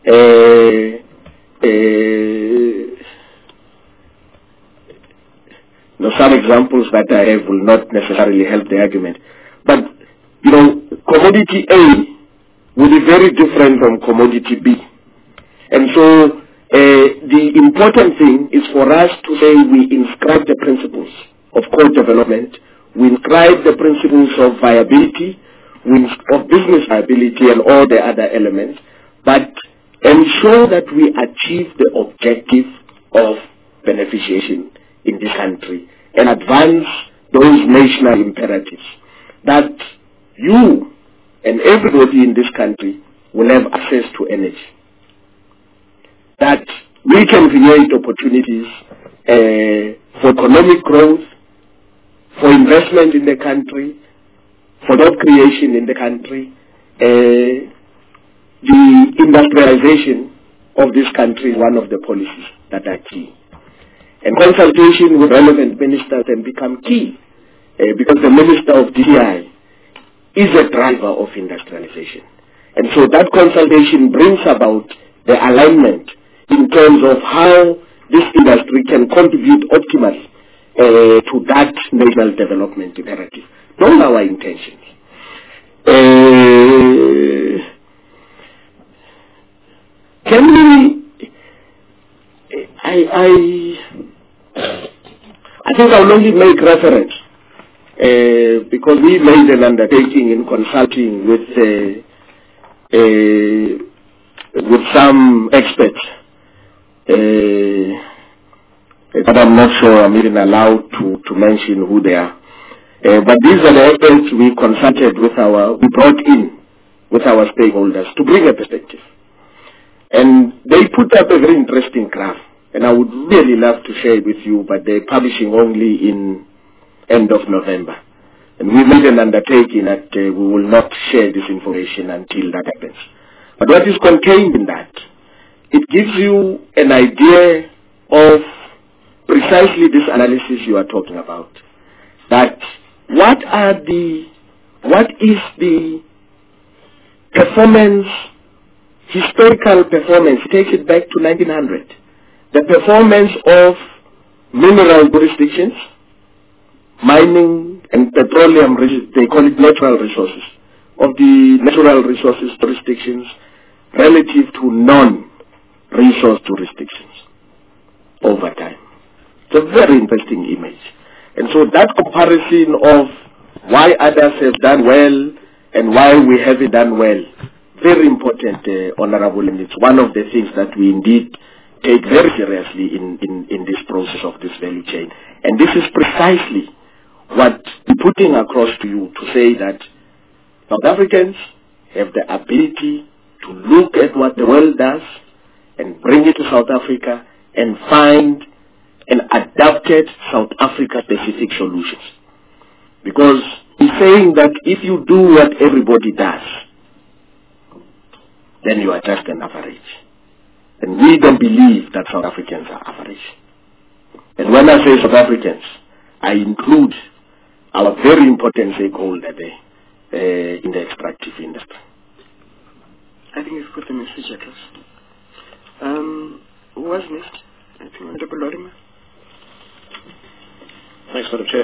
Speaker 5: some examples that I have will not necessarily help the argument. But, commodity A will be very different from commodity B. And so the important thing is for us to say we inscribe the principles of co-development, we inscribe the principles of viability, of business viability and all the other elements, but ensure that we achieve the objective of beneficiation in this country and advance those national imperatives that you and everybody in this country will have access to energy, that we can create opportunities for economic growth, for investment in the country, for job creation in the country. The industrialization of this country is one of the policies that are key. And consultation with relevant ministers can become key because the Minister of DCI is a driver of industrialization. And so that consultation brings about the alignment in terms of how this industry can contribute optimally to that national development imperative. Those are our intentions. Can we, I think I'll only make reference because we made an undertaking in consulting with some experts, but I'm not sure I'm even allowed to mention who they are. But these are the experts we consulted we brought in with our stakeholders to bring a perspective. And they put up a very interesting graph, and I would really love to share it with you, but they're publishing only in end of November. And we made an undertaking that we will not share this information until that happens. But what is contained in that, it gives you an idea of precisely this analysis you are talking about. That what is the performance, historical performance, take it back to 1900, the performance of mineral jurisdictions, mining and petroleum, they call it natural resources, of the natural resources jurisdictions relative to non-resource jurisdictions over time. It's a very interesting image. And so that comparison of why others have done well and why we haven't done well, very important, Honorable, and it's one of the things that we indeed take very seriously in this process of this value chain. And this is precisely what we're putting across to you to say that South Africans have the ability to look at what the world does and bring it to South Africa and find an adapted South Africa-specific solutions. Because he's saying that if you do what everybody does, then you are just an average. And we don't believe that South Africans are average. And when I say South Africans, I include our very important stakeholder there in the extractive industry.
Speaker 1: I think you've put the message across. Who was next? I think Honorable Lorimer.
Speaker 6: Thanks, Madam Chair.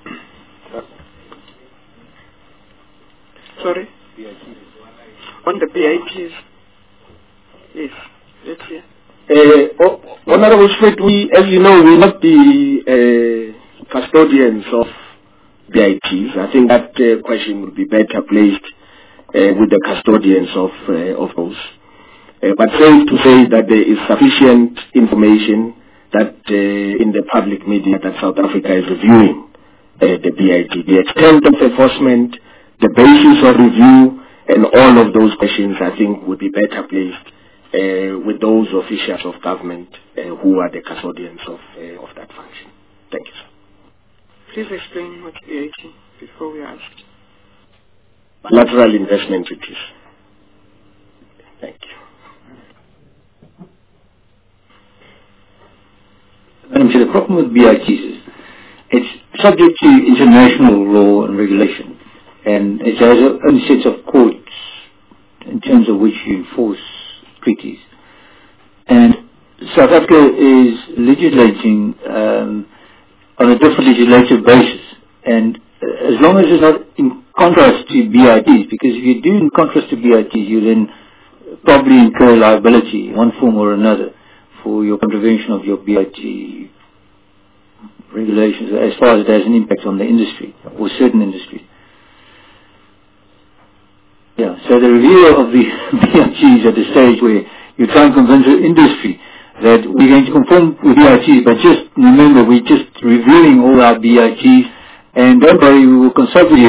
Speaker 1: Sorry? On the PIPs. Yes, let's hear.
Speaker 5: Honorable Smith, as you know, we're not the custodians of BITs. I think that question would be better placed with the custodians of those. But safe to say that there is sufficient information that in the public media that South Africa is reviewing the BIT. The extent of enforcement, the basis of review, and all of those questions, I think, would be better placed with those officials of government who are the custodians of that function. Thank you, sir.
Speaker 1: Please explain what BIT before we ask.
Speaker 5: Bilateral investment treaties. Thank you.
Speaker 2: problem with BITs is it's subject to international law and regulation, and it has its own sets of courts in terms of which you enforce treaties. And South Africa is legislating on a different legislative basis, and as long as it's not in contrast to BITs, because if you do in contrast to BITs, you then probably incur liability in one form or another for your contravention of your BIT regulations, as far as it has an impact on the industry or certain industries. Yeah, so the review of the BITs at the stage where you try and convince the industry that we're going to conform with BITs, but just remember, we're just reviewing all our BITs, and don't worry, we will consult with you.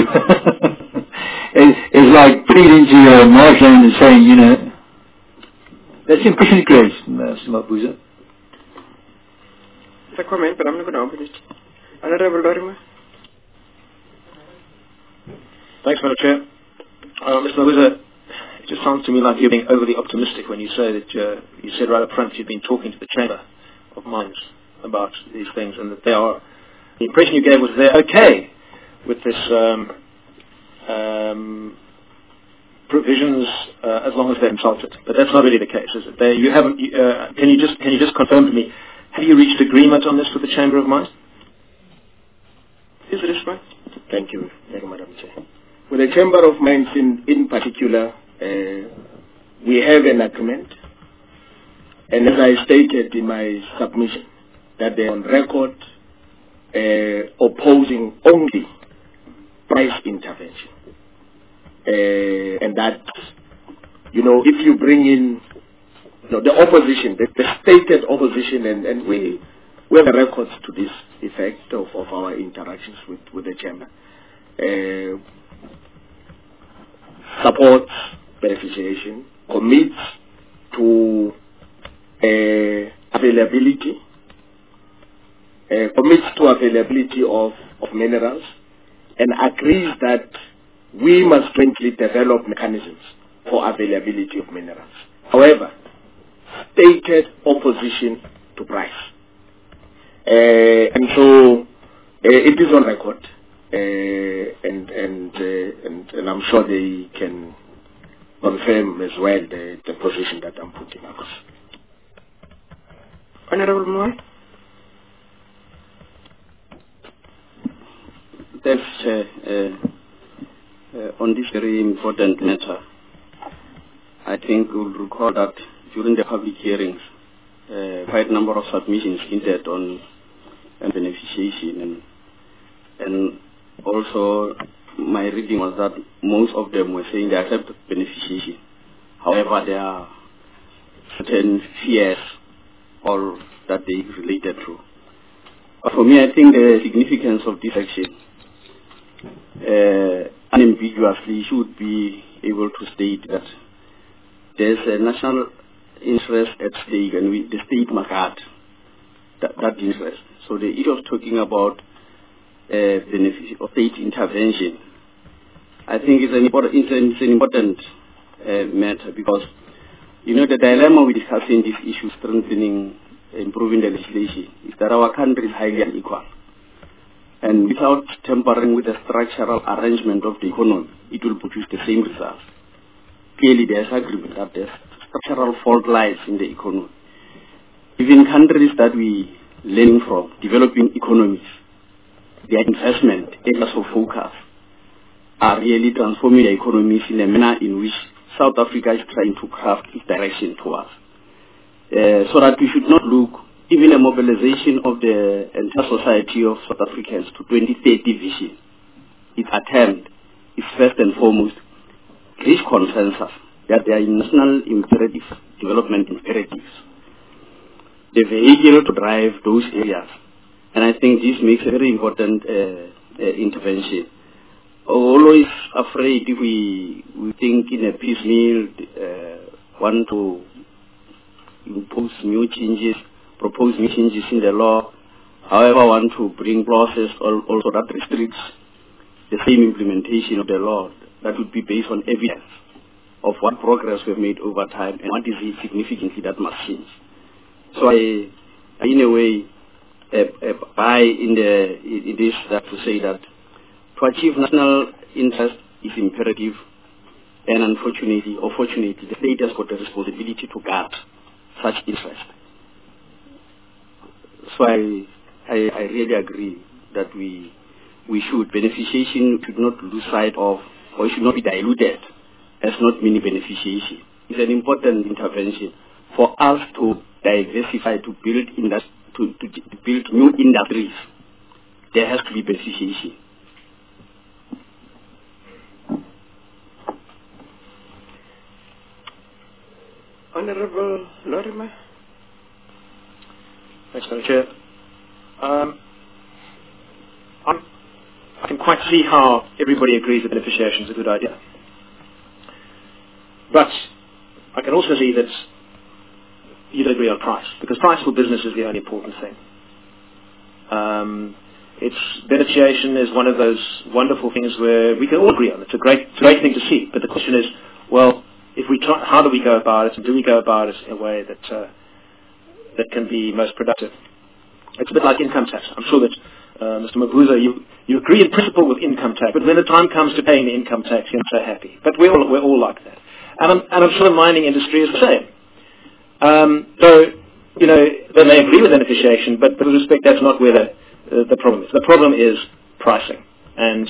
Speaker 2: It's like putting it into a marshland and saying, you know, that's the impression it creates, Mr. Mabuza.
Speaker 1: It's a comment, but I'm not going to open it. Honorable Lorimer.
Speaker 6: Thanks, Madam Chair. Mr. Mabuza, it just sounds to me like you're being overly optimistic when you say that you said right up front you've been talking to the Chamber of Mines about these things, and that they are, the impression you gave was they're okay with this provisions as long as they're consulted. But that's not really the case, is it? You haven't. Can you just confirm to me? Have you reached agreement on this with the Chamber of Mines?
Speaker 1: Is it right?
Speaker 5: Thank you, Madam Chair. With the Chamber of Mines in particular, we have an agreement, and as I stated in my submission, that they're on record opposing only price intervention. And that, you know, if you bring in, you know, the opposition, the stated opposition, and we have records to this effect of our interactions with the Chamber, supports beneficiation, commits to availability of minerals, and agrees that we must jointly develop mechanisms for availability of minerals. However, stated opposition to price. And so it is on record, and I'm sure they can confirm as well the position that I'm putting across.
Speaker 1: Honorable Moy.
Speaker 8: Thanks, Chair. On this very important matter, I think we'll recall that during the public hearings, quite a number of submissions hinted on beneficiation, and also my reading was that most of them were saying they accept beneficiation. However, there are certain fears or that they related to. But for me, I think the significance of this action unambiguously should be able to state that there's a national interest at stake, and the state must guard that interest. So the issue of talking about benefit of state intervention, I think it's an important matter, because, you know, the dilemma we discuss in this issue, strengthening, improving the legislation, is that our country is highly unequal. And without tampering with the structural arrangement of the economy, it will produce the same results. Clearly, there is agreement that the structural fault lies in the economy. Even countries that we learn from, developing economies, their investment areas of focus are really transforming the economies in a manner in which South Africa is trying to craft its direction towards. So that we should not look, even a mobilization of the entire society of South Africans to 2030 vision, its attempt is first and foremost reach consensus that there are national imperative, development imperatives, the vehicle to drive those areas. And I think this makes a very important intervention. Always afraid if we think in a piecemeal, want to impose new changes, propose new changes in the law, however want to bring clauses also that restricts the same implementation of the law that would be based on evidence of what progress we've made over time and what is it significantly that must change. So in a way, buy in this, that to say that to achieve national interest is imperative, and unfortunately or fortunately, the state has got the responsibility to guard such interest. So I really agree that we should, beneficiation should not lose sight of, or should not be diluted as not mini beneficiation. It's an important intervention for us to diversify, to build to build new industries. There has to be beneficiation.
Speaker 1: Honorable Lorimer.
Speaker 6: Thanks, Madam Chair. I can quite see how everybody agrees that beneficiation is a good idea. But I can also see that you don't agree on price, because price for business is the only important thing. Beneficiation is one of those wonderful things where we can all agree on. It's a great thing to see. But the question is, well, if we try, how do we go about it, and do we go about it in a way that can be most productive? It's a bit like income tax. I'm sure that Mr. Mabuza, you agree in principle with income tax, but when the time comes to paying the income tax, you're not so happy. But we're all like that, and I'm sure the mining industry is the same. So they may agree with beneficiation, but with respect, that's not where the problem is. The problem is pricing, and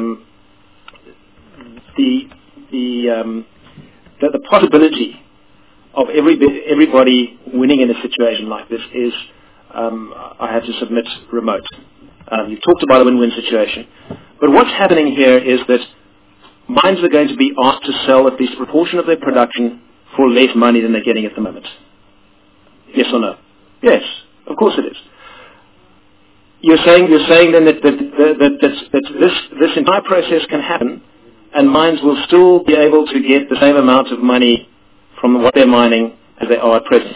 Speaker 6: the possibility of everybody winning in a situation like this is, I have to submit, remote. You've talked about a win-win situation, but what's happening here is that mines are going to be asked to sell at least a proportion of their production for less money than they're getting at the moment. Yes or no? Yes, of course it is. You're saying then that this entire process can happen, and mines will still be able to get the same amount of money from what they're mining as they are at present.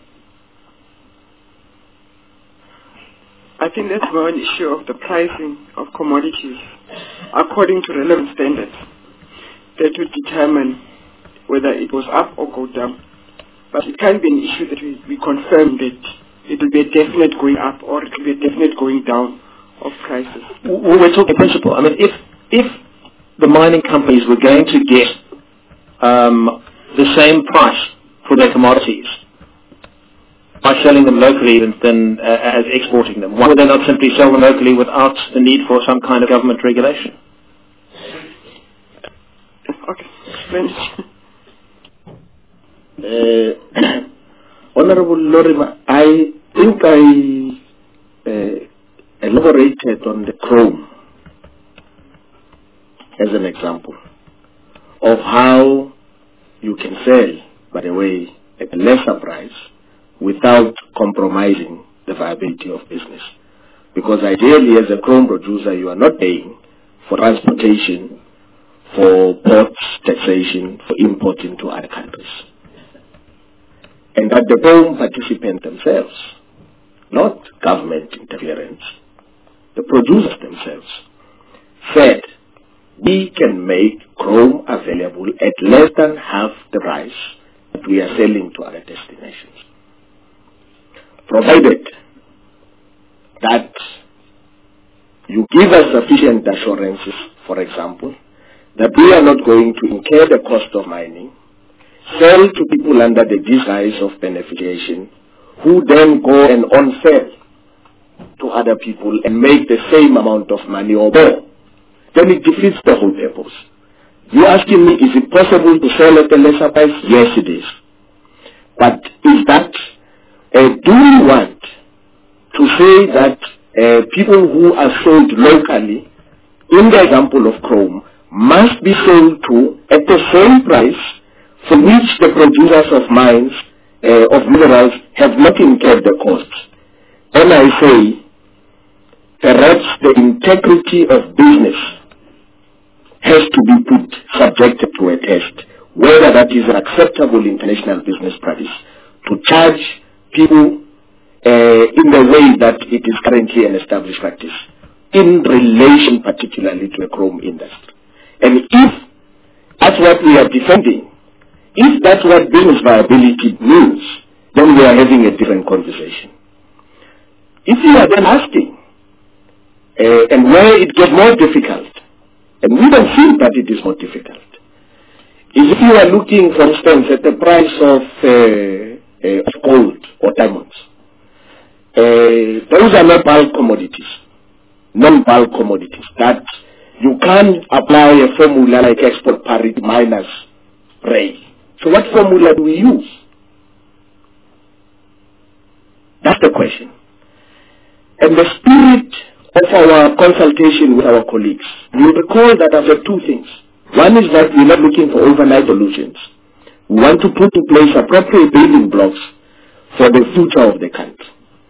Speaker 1: I think that's more an issue of the pricing of commodities according to relevant standards that would determine whether it goes up or go down. But it can't be an issue that we confirm that it will be a definite going up or it will be a definite going down of prices.
Speaker 6: Well, we're talking principle. I mean, if the mining companies were going to get the same price for their commodities by selling them locally than as exporting them, why would they not simply sell them locally without the need for some kind of government regulation?
Speaker 1: Okay.
Speaker 5: Honorable Lorimer, I think I elaborated on the chrome as an example of how you can sell, by the way, at a lesser price without compromising the viability of business. Because ideally, as a chrome producer, you are not paying for transportation, for ports, taxation, for importing to other countries. And that the chrome participants themselves, not government interference, the producers themselves, said, we can make chrome available at less than half the price that we are selling to other destinations, provided that you give us sufficient assurances, for example, that we are not going to incur the cost of mining, sell to people under the disguise of beneficiation, who then go and on-sell to other people and make the same amount of money or more. Then it defeats the whole purpose. You're asking me, is it possible to sell at a lesser price? Yes, it is. But is that, do we want to say that people who are sold locally, in the example of chrome, must be sold to at the same price for which the producers of mines, of minerals, have not incurred the cost? And I say, perhaps the integrity of business has to be put subjected to a test, whether that is an acceptable international business practice to charge people in the way that it is currently an established practice, in relation particularly to the chrome industry. And if that's what we are defending, if that's what business viability means, then we are having a different conversation. If you are then asking, and where it gets more difficult, and we don't think that it is more difficult, is if you are looking, for instance, at the price of gold or diamonds. Those are not bulk commodities, non-bulk commodities, that you can't apply a formula like export parity minus RAI. So what formula do we use? That's the question. And the spirit of our consultation with our colleagues, you recall that I've said two things. One is that we're not looking for overnight solutions. We want to put in place appropriate building blocks for the future of the country.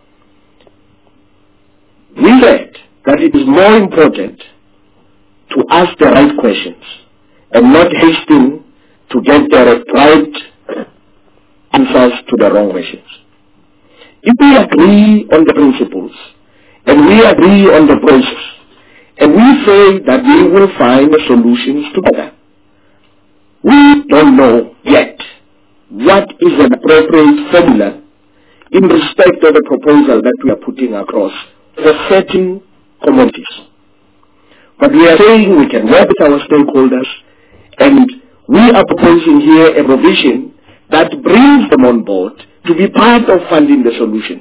Speaker 5: We said that it is more important to ask the right questions and not hasten to get the right answers to the wrong questions. If we agree on the principles and we agree on the process and we say that we will find the solutions together, we don't know yet what is an appropriate formula in respect of the proposal that we are putting across for certain commodities. But we are saying we can work with our stakeholders, and we are proposing here a provision that brings them on board to be part of funding the solution.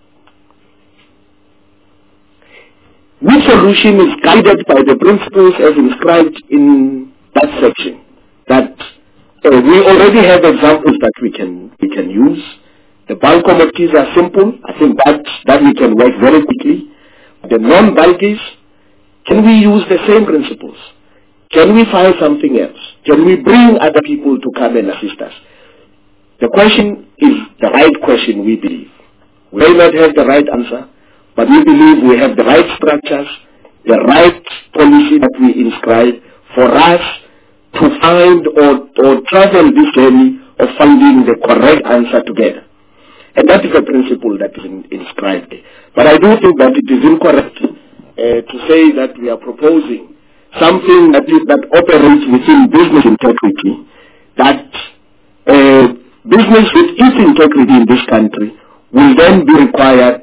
Speaker 5: Which solution is guided by the principles as inscribed in that section? That we already have examples that we can use. The bulk commodities are simple. I think that we can work very quickly. The non-bulkies, can we use the same principles? Can we find something else? Can we bring other people to come and assist us? The question is the right question, we believe. We may not have the right answer, but we believe we have the right structures, the right policy that we inscribe for us to find or travel this journey of finding the correct answer together. And that is a principle that is inscribed. But I do think that it is incorrect to say that we are proposing something that operates within business integrity, that business with its integrity in this country will then be required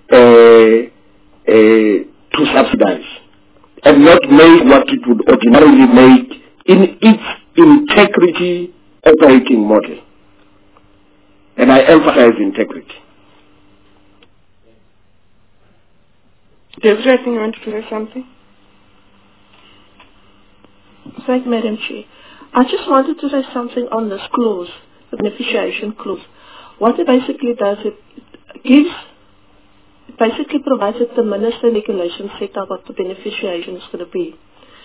Speaker 5: to subsidize and not make what it would ordinarily make in its integrity operating model. And I emphasize integrity.
Speaker 1: Desiree, I think you wanted to say something?
Speaker 9: Thank you, Madam Chair. I just wanted to say something on this clause, the beneficiation clause. What it basically does, it basically provides that the minister regulations set out what the beneficiation is going to be.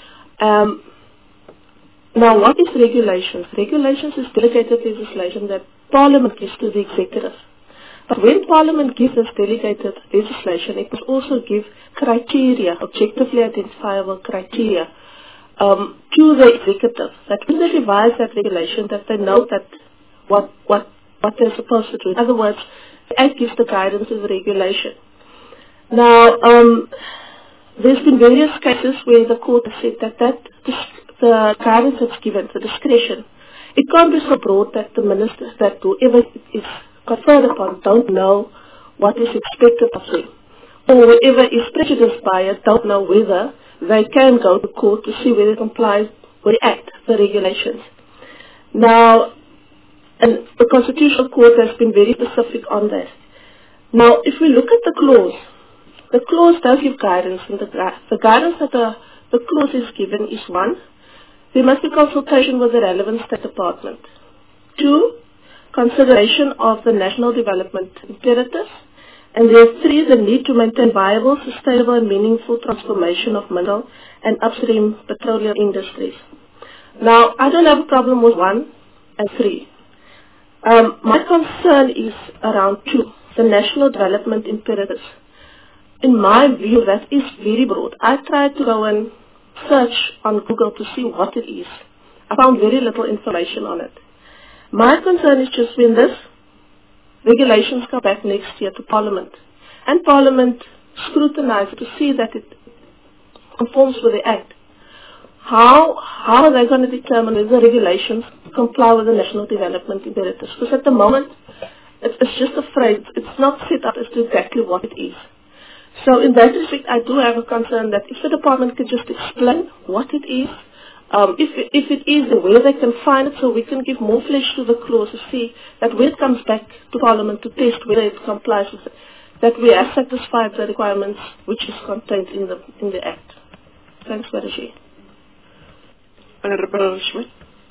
Speaker 9: Now, what is regulations? Regulations is delegated legislation that Parliament gives to the executive. But when Parliament gives this delegated legislation, it must also give criteria, objectively identifiable criteria, to the executive, that when they revise that regulation, that they know that what they're supposed to do. In other words, the Act gives the guidance of the regulation. Now, there's been various cases where the court has said that the guidance that's given, the discretion, it can't be so broad that the ministers, that whoever is conferred upon, don't know what is expected of them. Or whoever is prejudiced by it don't know whether they can go to court to see whether it complies with the Act, the regulations. Now, and the Constitutional Court has been very specific on that. Now, if we look at the clause does give guidance, and the guidance that the clause is given is: 1, there must be consultation with the relevant state department. 2, consideration of the national development imperatives. And there 3, the need to maintain viable, sustainable and meaningful transformation of mineral and upstream petroleum industries. Now, I don't have a problem with 1 and 3. My concern is around 2, the national development imperatives. In my view, that is very broad. I tried to go and search on Google to see what it is. I found very little information on it. My concern is just when this regulations come back next year to Parliament, and Parliament scrutinizes to see that it conforms with the Act, how are they going to determine whether the regulations comply with the national development imperatives? Because at the moment, it's just a phrase. It's not set up as to exactly what it is. So in that respect, I do have a concern that if the department could just explain what it is, if it is, where they can find it, so we can give more flesh to the clause to see that when it comes back to Parliament to test whether it complies with it, that we have satisfied the requirements which is contained in the Act. Thanks, Madam Chair.
Speaker 1: Honourable Schmidt.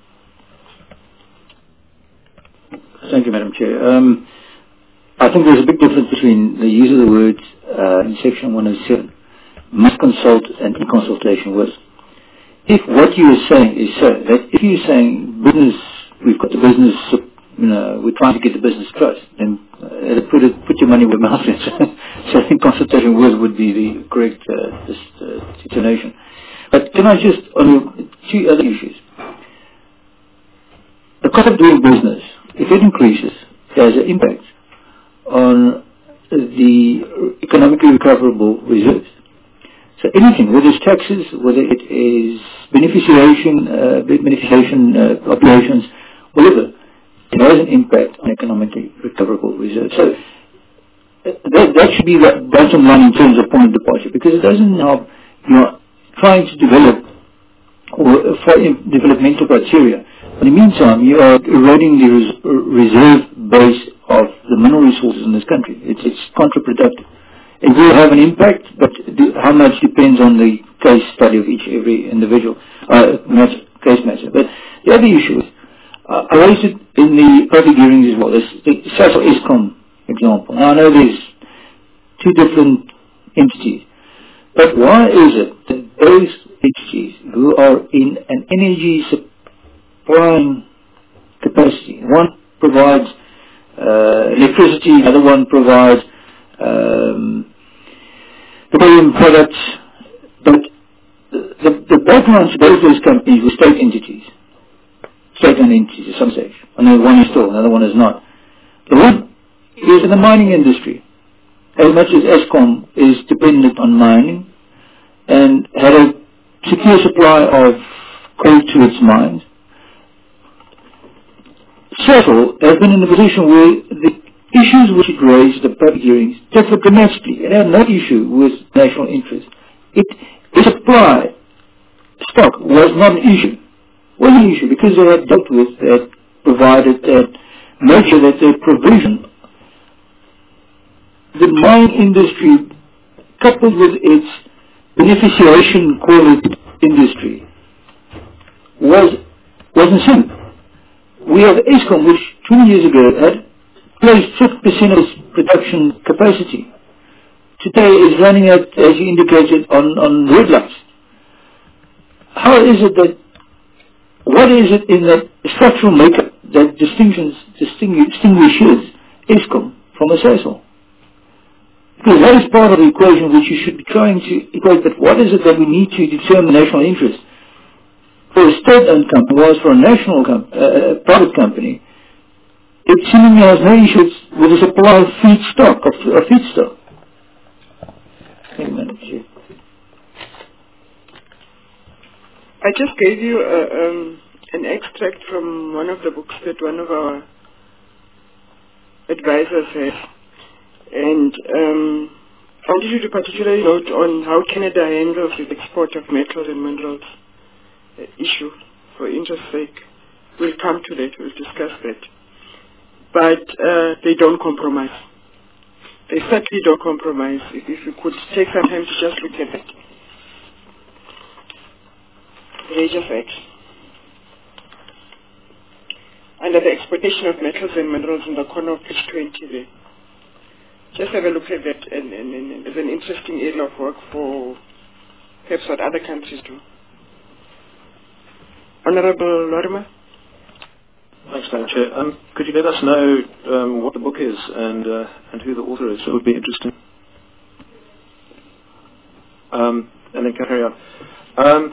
Speaker 2: Thank you, Madam Chair. I think there's a big difference between the use of the words in Section 107, must consult and in consultation with. If what you are saying is so, that if you're saying business, we've got the business, we're trying to get the business trust, then put your money where your mouth is. So I think consultation with would be the correct explanation. But can I just, on two other issues. The cost of doing business, if it increases, has an impact on the economically recoverable reserves. So anything, whether it's taxes, whether it is beneficiation operations, whatever, it has an impact on economically recoverable reserves. So that should be the bottom line in terms of point of departure, because it doesn't help trying to develop or for developmental criteria. In the meantime, you are eroding the reserve base of the mineral resources in this country. It's counterproductive. It will have an impact, but how much depends on the case study of every individual case matter. But the other issue is, I raised it in the public hearings as well. There's the Sasol Eskom example. Now I know there's two different entities, but why is it that those entities who are in an energy supplying capacity, one provides electricity, the other one provides petroleum products, but the background to both those companies were state entities. State-owned entities at some stage. I know one is still, another one is not. The one is in the mining industry. As much as Eskom is dependent on mining and had a secure supply of coal to its mines, Sasol has been in a position where the issues which it raised at the public hearings differ dramatically. It had no issue with national interest. Its supply stock was not an issue. Was an issue because they had dealt with, they had provided, they had made sure that their provision, the mine industry, coupled with its beneficiation industry, wasn't simple. We have Eskom, which 20 years ago had placed 50% of its production capacity. Today is running at, as you indicated, on red lights. How is it that, what is it in that structural makeup that distinguishes Eskom from a Sasol? Because that is part of the equation which you should be trying to equate, but what is it that we need to determine national interest? For a state-owned company, whereas for a national private company, it seemingly has no issues with the supply of feedstock. Thank you, Madam Chair.
Speaker 1: I just gave you an extract from one of the books that one of our advisors has. And I wanted you to particularly note on how Canada handles the export of metals and minerals issue. For interest sake, we'll come to that, we'll discuss that. But they don't compromise. They certainly don't compromise. If we could take some time to just look at that. They just act. Under the exportation of metals and minerals in the corner of page 20 there. Just have a look at that, and it's an interesting area of work for perhaps what other countries do. Honourable Lorimer.
Speaker 6: Thanks, Madam Chair. Could you let us know what the book is and who the author is? It would be interesting. And then carry on.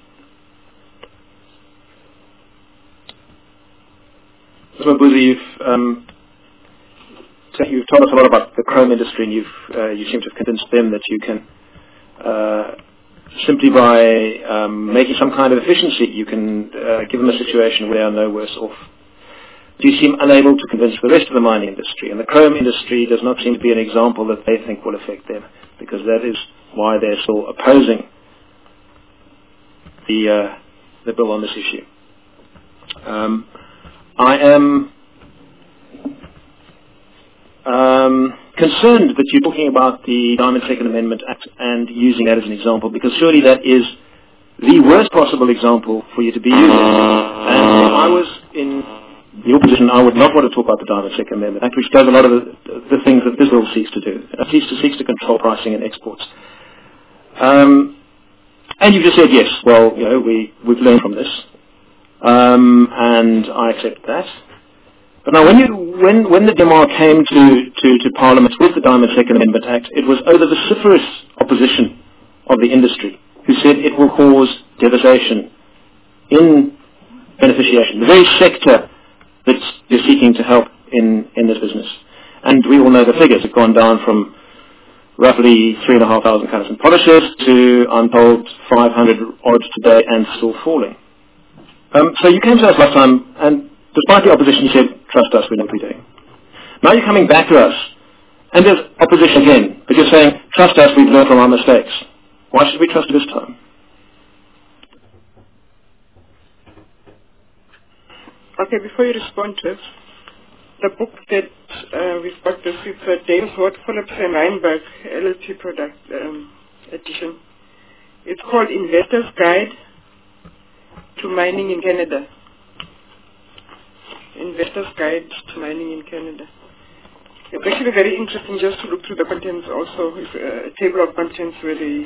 Speaker 6: Ms. Mbuzi, you've told us a lot about the chrome industry, and you seem to have convinced them that you can simply by making some kind of efficiency, you can give them a situation where they are no worse off. You seem unable to convince the rest of the mining industry, and the chrome industry does not seem to be an example that they think will affect them. because that is why they're still opposing the bill on this issue. I am concerned that you're talking about the Diamond Second Amendment Act and using that as an example, because surely that is the worst possible example for you to be using. And if I was in your position, I would not want to talk about the Diamond Second Amendment Act, which does a lot of the things that this bill seeks to do. It seeks to control pricing and exports. And you just said, yes, well, you know, we've learned from this, and I accept that. But now, when the DMR came to Parliament with the Diamond Second Amendment Act, it was over the vociferous opposition of the industry, who said it will cause devastation in beneficiation, the very sector that you're seeking to help in this business. And we all know the figures have gone down from roughly 3,500 cutters and polishers to, I'm told, 500 odds today and still falling. So you came to us last time, and despite the opposition, you said, trust us, we know what we're doing. Now you're coming back to us, and there's opposition again, but you're saying, trust us, we've learned from our mistakes. Why should we trust you this time?
Speaker 1: Okay, before you respond to this, the book that we've got this is James Watt Phillips and Reinberg LLP product edition. It's called Investor's Guide to Mining in Canada. Investor's Guide to Mining in Canada. It's actually very interesting just to look through the contents also. It's a table of contents where they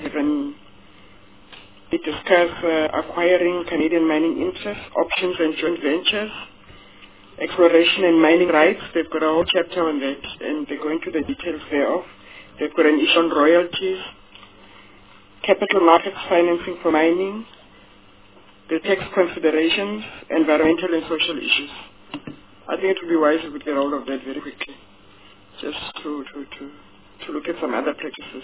Speaker 1: discuss acquiring Canadian mining interests, options and joint ventures, exploration and mining rights. They've got a whole chapter on that, and they go into the details thereof. They've got an issue on royalties, capital markets financing for mining, the tax considerations, environmental and social issues. I think it would be wise if we get all of that very quickly, just to look at some other practices.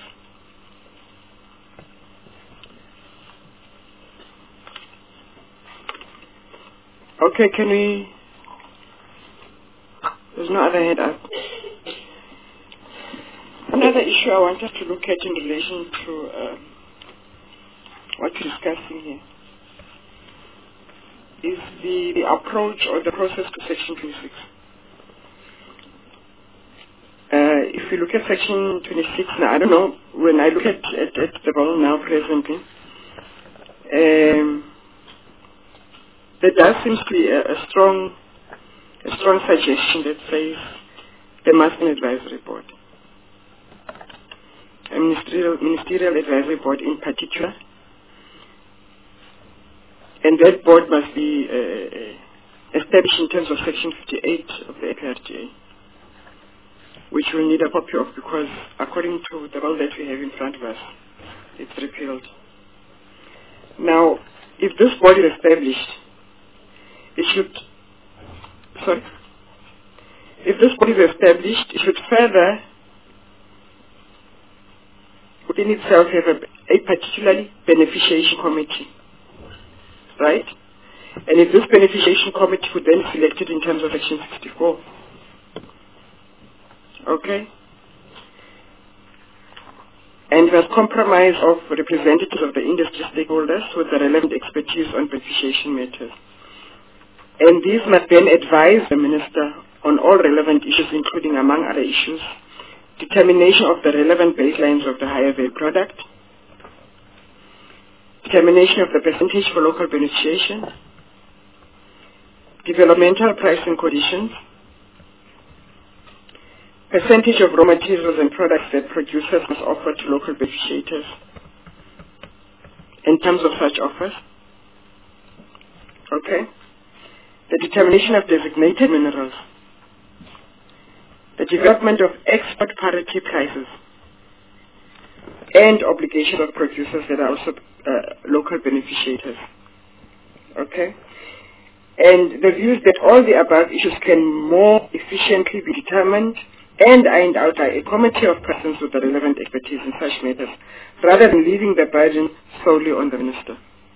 Speaker 1: Okay, can we... There's no other hand up. Another issue I wanted to look at in relation to what we're discussing here is the approach or the process to Section 26. If you look at Section 26 now, I don't know, when I look at the bill now presently, there does seem to be a strong suggestion that says there must be an advisory board, a ministerial advisory board in particular, and that board must be established in terms of Section 58 of the APRTA, which we'll need a copy of because according to the bill that we have in front of us, it's repealed. Now, if this board is established, if this body is established, it should further, within itself, have a particularly beneficiation committee, right? And if this beneficiation committee would then be selected in terms of Section 64, okay? And was compromise of representatives of the industry stakeholders with the relevant expertise on beneficiation matters. And these must then advise the minister on all relevant issues, including, among other issues, determination of the relevant baselines of the higher value product, determination of the percentage for local beneficiation, developmental pricing conditions, percentage of raw materials and products that producers must offer to local beneficiators in terms of such offers, okay? The determination of designated minerals, the development of export parity prices, and obligations of producers that are also local beneficiators. Okay? And the view is that all the above issues can more efficiently be determined and ironed out by a committee of persons with the relevant expertise in such matters, rather than leaving the burden solely on the minister.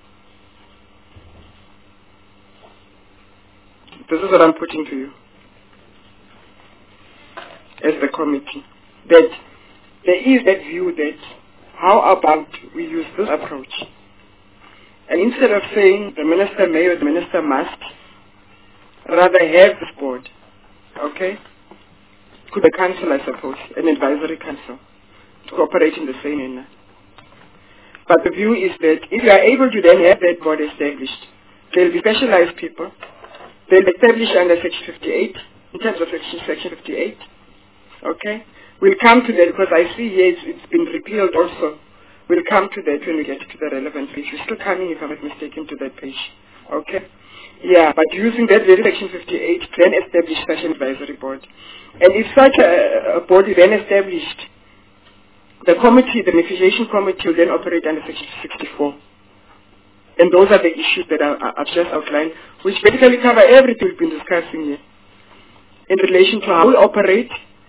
Speaker 1: This is what I'm putting to you as the committee. That there is that view that how about we use this approach? And instead of saying the minister may or the minister must, rather have this board, okay? Could the council, I suppose, an advisory council, to cooperate in the same manner. But the view is that if you are able to then have that board established, there will be specialized people. They'll be established under Section 58, in terms of Section 58. Okay? We'll come to that because I see here it's been repealed also. We'll come to that when we get to the relevant page. We're still coming, if I'm not mistaken, to that page. Okay? Yeah, but using that very Section 58, then establish such an advisory board. And if such a board is then established, the committee, the negotiation committee, will then operate under Section 64. And those are the issues that I've just outlined, which basically cover everything we've been discussing here in relation to how we operate,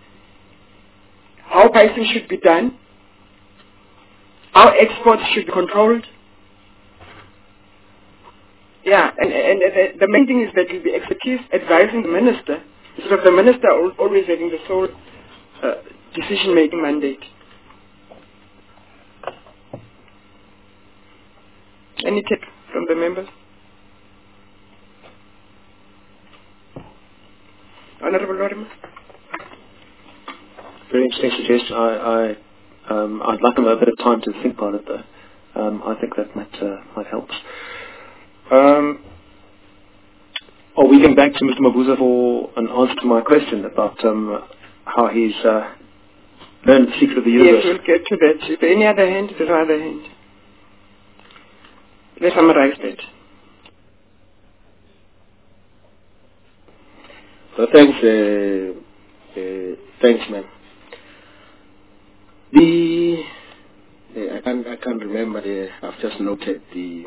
Speaker 1: how pricing should be done, how exports should be controlled. Yeah, and the main thing is that will be expertise advising the minister, instead of the minister always having the sole decision-making mandate. Any tip from the members? Honorable Lorimer?
Speaker 6: Very interesting suggestion. I'd like a bit of time to think about it, though. I think that might help. Are we getting back to Mr. Mabuza for an answer to my question about how he's learned the secret of the universe?
Speaker 1: Yes, we'll get to that. Is there any other hand? There's no other hand. Let's summarize that.
Speaker 5: So thanks, ma'am. I can't remember. I've just noted the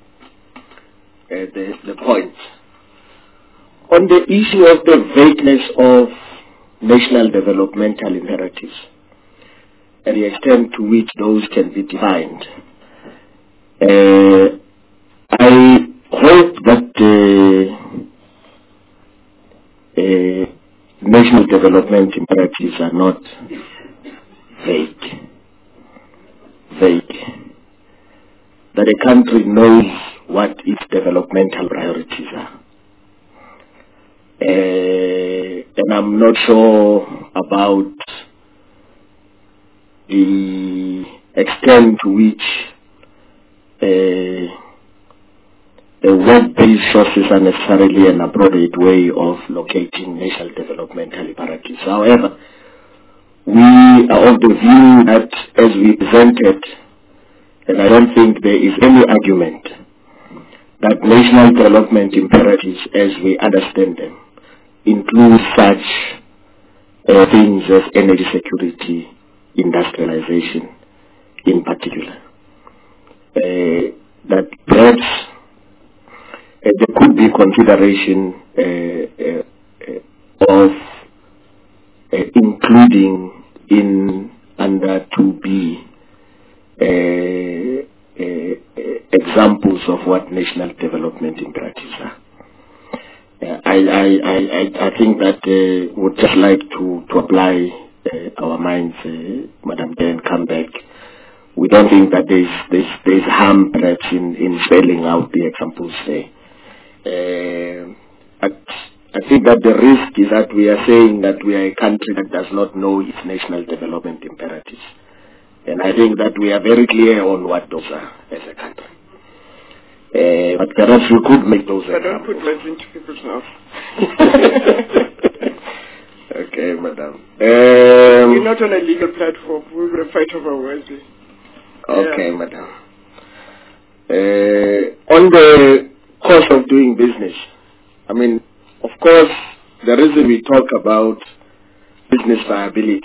Speaker 5: point on the issue of the vagueness of national developmental imperatives and the extent to which those can be defined. I hope that national development imperatives are not vague. That a country knows what its developmental priorities are. And I'm not sure about the extent to which web-based sources are necessarily an appropriate way of locating national developmental imperatives. However, we are of the view that, as we presented, and I don't think there is any argument that national development imperatives, as we understand them, include such things as energy security, industrialization in particular. That perhaps there could be consideration of including in under 2B examples of what national development imperatives are. I think that would just like to apply our minds, Madam Chair, and come back. We don't think that there's harm perhaps in spelling out the examples there. I think that the risk is that we are saying that we are a country that does not know its national development imperatives. And I think that we are very clear on what those are as a country. But perhaps we could make those examples.
Speaker 1: Don't put words into people's mouths.
Speaker 5: Okay, madam.
Speaker 1: You're not on a legal platform. We will fight over words.
Speaker 5: Okay, madam. On the cost of doing business, I mean, of course, the reason we talk about business viability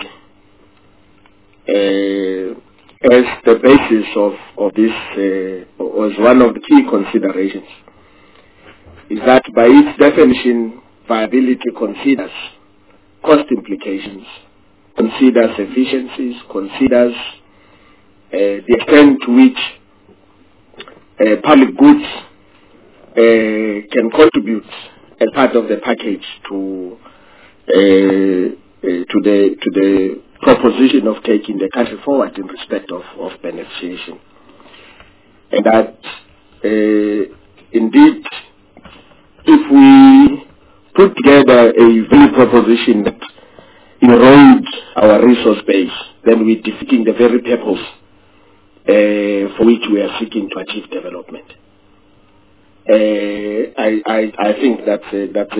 Speaker 5: as the basis of this was one of the key considerations, is that by its definition, viability considers cost implications, considers efficiencies, considers the extent to which public goods can contribute as part of the package to the proposition of taking the country forward in respect of beneficiation. And that indeed, if we put together a value proposition that erodes our resource base, then we're defeating the very purpose for which we are seeking to achieve development. I think that's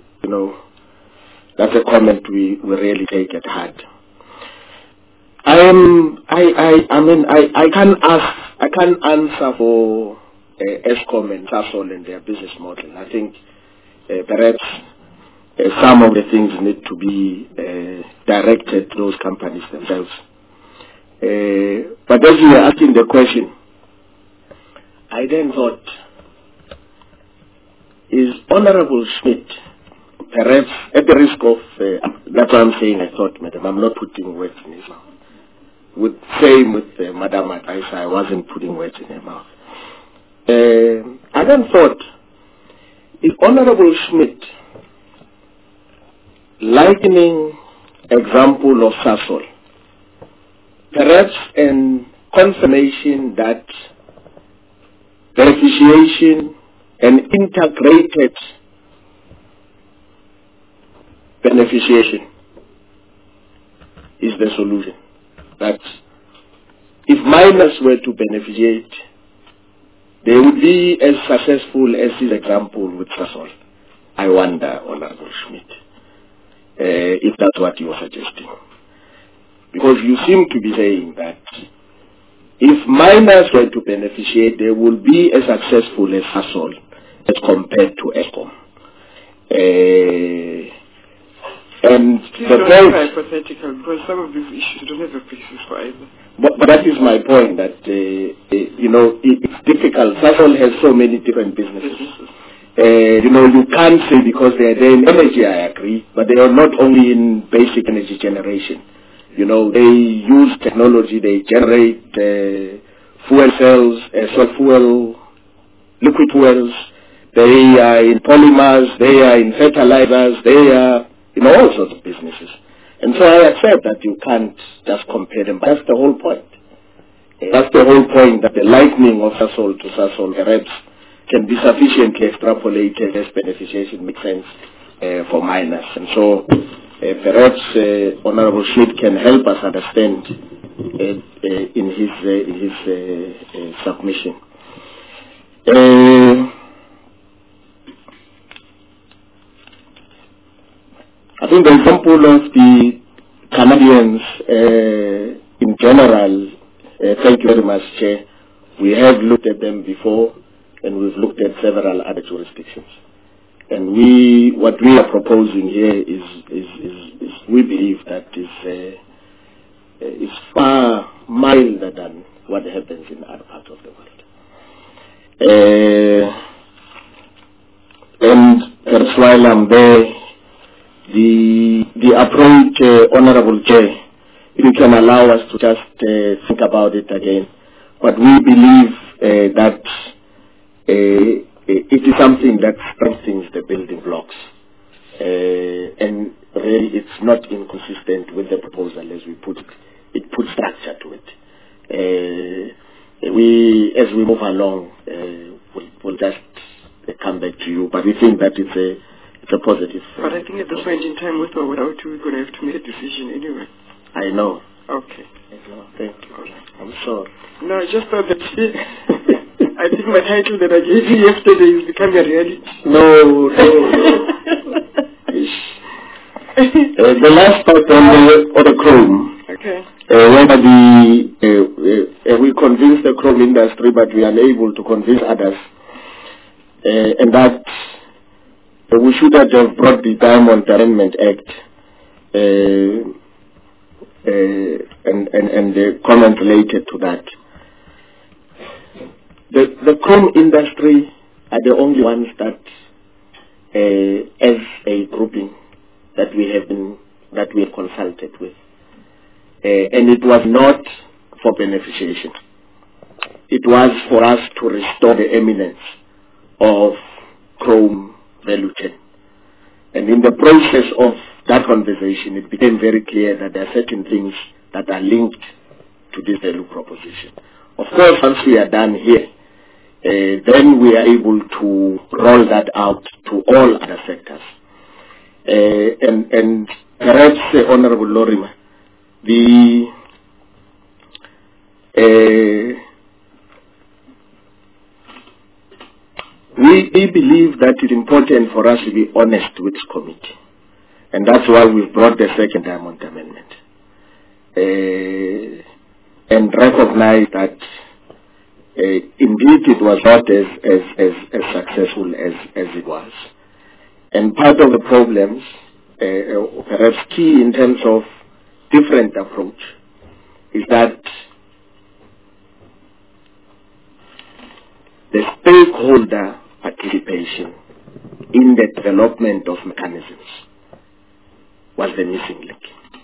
Speaker 5: a comment we really take at heart. I can't answer for Eskom and Sasol and their business model. I think perhaps some of the things need to be directed to those companies themselves. But as you were asking the question, I then thought, is Honorable Schmidt, perhaps at the risk of, that's what I'm saying, I thought, Madam, I'm not putting words in his mouth. Same with Madam Advisor, I wasn't putting words in her mouth. I then thought, is Honorable Schmidt likening example of Sasol, perhaps an confirmation that beneficiation and integrated beneficiation is the solution. That if miners were to beneficiate, they would be as successful as his example with Sasol. I wonder, Honorable Schmidt, if that's what you are suggesting. Because you seem to be saying that if miners were to beneficiate, they will be as successful as Sasol as compared to Eskom. And
Speaker 1: please don't be hypothetical, because some of these issues don't have a basis for either.
Speaker 5: But that is my point, that it's difficult. Sasol has so many different businesses. You can't say because they're there in energy, I agree, but they are not only in basic energy generation. They use technology, they generate fuel cells, liquid fuels, they are in polymers, they are in fertilizers, they are in all sorts of businesses. And so I accept that you can't just compare them, but that's the whole point. That's the whole point, that the likening of Sasol to Sasol perhaps can be sufficiently extrapolated as beneficiation makes sense for miners. And so perhaps Honorable Schmidt can help us understand in his submission. I think the example of the Canadians in general, thank you very much, Chair. We have looked at them before, and we've looked at several other jurisdictions. And what we are proposing here is we believe that is far milder than what happens in other parts of the world. And that's why I'm there. The approach, Honorable Chair, if you can allow us to just think about it again. But we believe that it is something that strengthens the building blocks. And really it's not inconsistent with the proposal as we put it. It puts structure to it. As we move along, we'll just come back to you. But we think that it's a positive.
Speaker 1: But I think at this point in time, with or without you, we're going to have to make a decision anyway.
Speaker 5: I know.
Speaker 1: Okay.
Speaker 5: Thank you. I'm sorry.
Speaker 1: No, I just thought that I think my title that I gave you yesterday is becoming a reality.
Speaker 5: No. The last part on the chrome.
Speaker 1: Okay.
Speaker 5: Whether we convince the chrome industry, but we are unable to convince others, and that we should have brought the Diamond Amendment Act and the comment related to that. The chrome industry are the only ones that, as a grouping, that we have consulted with, and it was not for beneficiation. It was for us to restore the eminence of chrome value chain. And in the process of that conversation, it became very clear that there are certain things that are linked to this value proposition. Of course, once we are done here, then we are able to roll that out to all other sectors. And perhaps, Honorable Lorimer, we believe that it's important for us to be honest with this committee. And that's why we've brought the second Diamond Amendment. And recognize that indeed it was not as successful as it was. And part of the problems, perhaps key in terms of different approach, is that the stakeholder participation in the development of mechanisms was the missing link.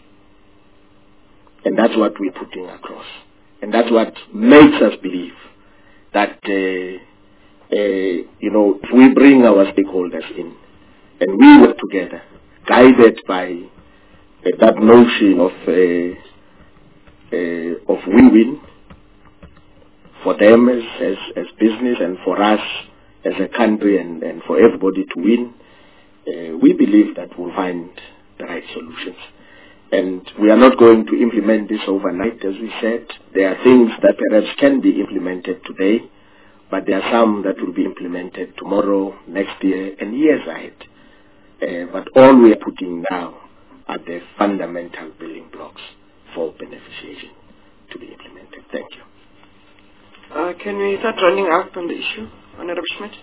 Speaker 5: And that's what we're putting across. And that's what makes us believe that, if we bring our stakeholders in and we work together, guided by that notion of win-win for them as business and for us as a country and for everybody to win, we believe that we'll find the right solutions. And we are not going to implement this overnight, as we said. There are things that perhaps can be implemented today, but there are some that will be implemented tomorrow, next year, and years ahead. But all we are putting now are the fundamental building blocks for beneficiation to be implemented. Thank you.
Speaker 1: Can we start running up on the issue, Honorable Schmidt?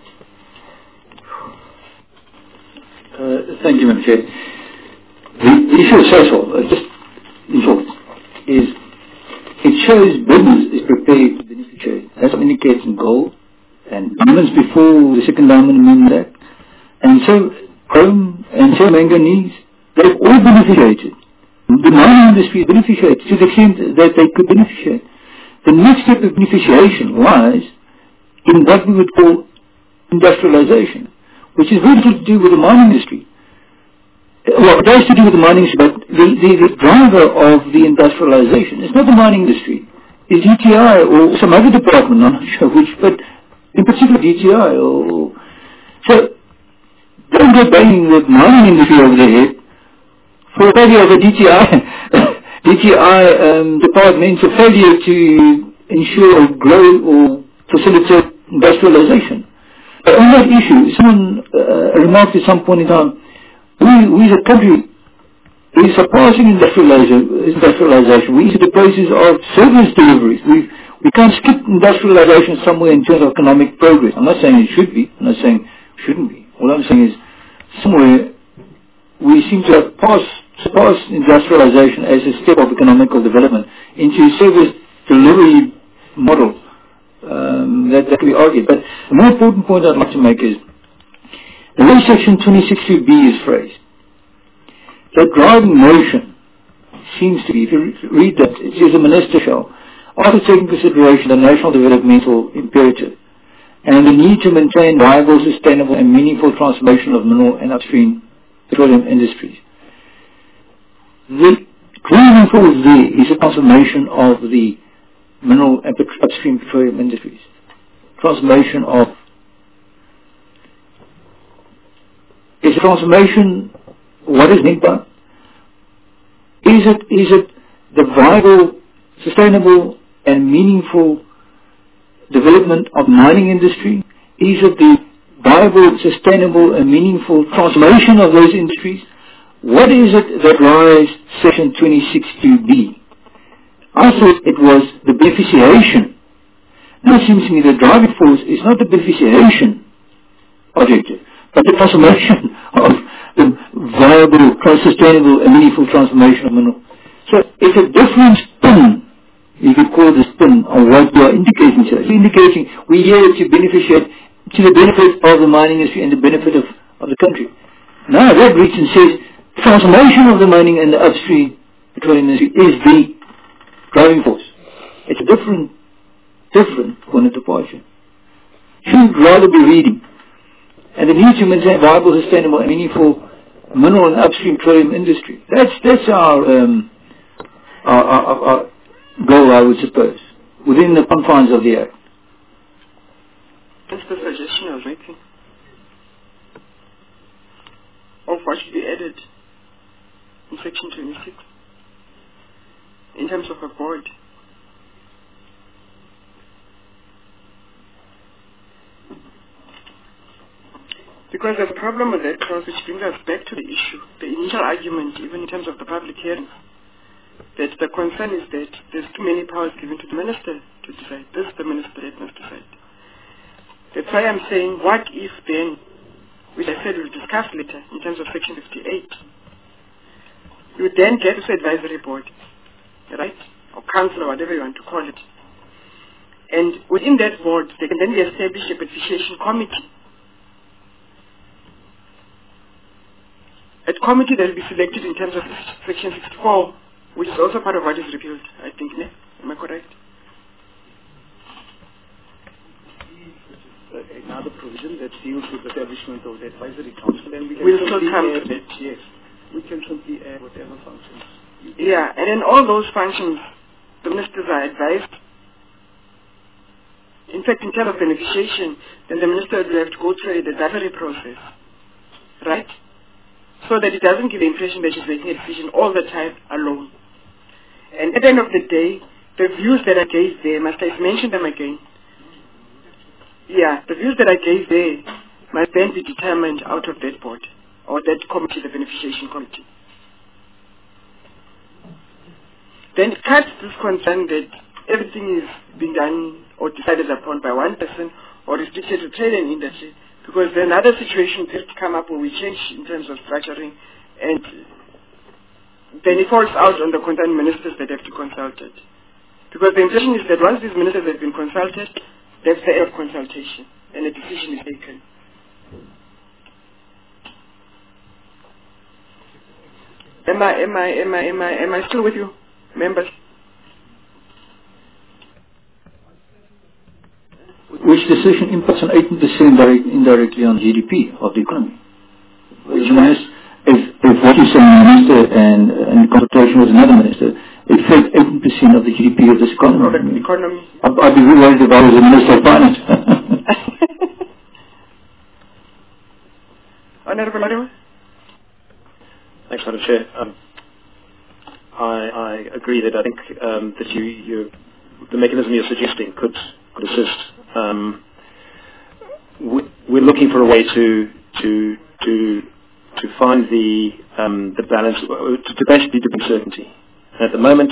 Speaker 2: Thank you, Madam Chair. The issue of social, just in short, is it shows business is prepared to beneficiate. That's what indicates in gold and diamonds before the second Diamond Amendment Act. And so chrome and so manganese, they've all beneficiated. The mining industry beneficiated to the extent that they could beneficiate. The next step of beneficiation lies in what we would call industrialization, which is very little to do with the mining industry. Well, it has to do with the mining industry, but the driver of the industrialization is not the mining industry. It's DTI or some other department, I'm not sure which, but in particular DTI. So don't go banging the mining industry over the head for failure of a DTI department, for failure to ensure or grow or facilitate industrialization. But on that issue, someone remarked at some point in time, we as a country, we are surpassing industrialization. We are the places of service deliveries. We can't skip industrialization somewhere in terms of economic progress. I'm not saying it should be. I'm not saying it shouldn't be. All I'm saying is somewhere we seem to have surpassed industrialization as a step of economical development into a service delivery model that we argued. But the more important point I'd like to make is the way Section 26.2b is phrased. The driving notion seems to be, if you read that, it says the minister shall, after taking consideration the national developmental imperative and the need to maintain viable, sustainable and meaningful transformation of mineral and upstream petroleum industries. The driving force there is a transformation of the mineral and upstream petroleum industries. Transformation of is transformation what is meant by? Is it the viable, sustainable and meaningful development of mining industry? Is it the viable, sustainable and meaningful transformation of those industries? What is it that drives Section 26.2b? I thought it was the beneficiation. Now it seems to me the driving force is not the beneficiation objective, but the transformation of the viable, sustainable and meaningful transformation of mineral. So it's a different spin, you could call the spin of what we are indicating here. It's indicating we here to beneficiate to the benefit of the mining industry and the benefit of the country. Now that reads and says transformation of the mining and the upstream petroleum industry is the driving force. It's a different point of departure. Should rather be reading. And the need to maintain viable, sustainable and meaningful mineral and upstream petroleum industry. That's our goal, I would suppose, within the confines of the Act.
Speaker 1: That's the suggestion I was making. Of what should be added in Section 26 in terms of a board. Because there's a problem with that clause, which brings us back to the issue, the initial argument, even in terms of the public hearing, that the concern is that there's too many powers given to the minister to decide. This is the minister that must decide. That's why I'm saying, what if then, which I said we'll discuss later in terms of Section 58, you would then get this advisory board, right? Or council, or whatever you want to call it. And within that board, they can then establish a beneficiation committee. A committee that will be selected in terms of Section 64, which is also part of what is repealed, I think, ne? Am I correct?
Speaker 7: Another provision that deals with the establishment of the advisory council, and we can
Speaker 1: We'll still come
Speaker 7: add that, yes, we can simply add whatever functions.
Speaker 1: Yeah, and in all those functions, the ministers are advised. In fact, in terms of beneficiation, then the minister will have to go through the advisory process, right? So that it doesn't give the impression that she's making a decision all the time alone. And at the end of the day, the views that I gave there, must I mention them again? Yeah, the views that I gave there must then be determined out of that board, or that committee, the beneficiation committee. Then it cuts this concern that everything is being done or decided upon by one person or restricted to trade and industry, because then another situation could come up where we change in terms of structuring, and then it falls out on the concerned ministers that have to consult it. Because the impression is that once these ministers have been consulted, that's the end of consultation, and a decision is taken. Am I still with you, members?
Speaker 2: Which decision impacts on 18% indirectly on GDP of the economy? If what you say, minister, and in consultation with another minister, it affects 18% of the GDP of this economy. I'd be really worried if I was the Minister of Finance.
Speaker 1: Honourable Mariwa?
Speaker 6: Thanks, Madam Chair. I agree that I think that the mechanism you're suggesting could assist. We're looking for a way to find the balance, to basically give certainty. And at the moment,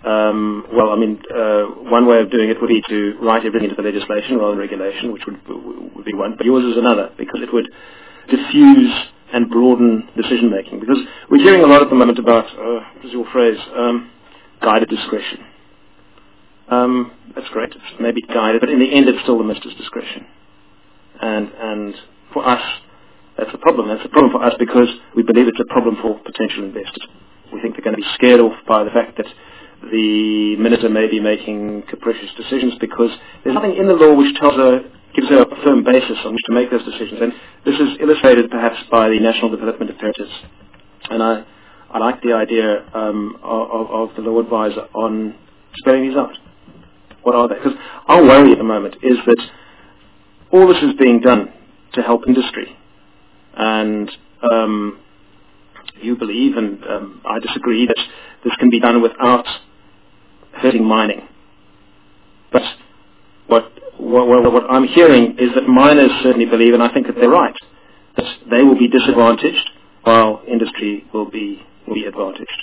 Speaker 6: one way of doing it would be to write everything into the legislation rather than regulation, which would be one. But yours is another, because it would diffuse and broaden decision making. Because we're hearing a lot at the moment about, what is your phrase, guided discretion. That's great. It's maybe guided, but in the end, it's still the minister's discretion. And for us, that's a problem. That's a problem for us because we believe it's a problem for potential investors. We think they're going to be scared off by the fact that the minister may be making capricious decisions, because there's nothing in the law which gives her a firm basis on which to make those decisions. And this is illustrated perhaps by the National Development Imperatives. And I like the idea of the law advisor on spelling these out. What are they? Because our worry at the moment is that all this is being done to help industry. And you believe, and I disagree, that this can be done without hurting mining. But what I'm hearing is that miners certainly believe, and I think that they're right, that they will be disadvantaged while industry will be advantaged.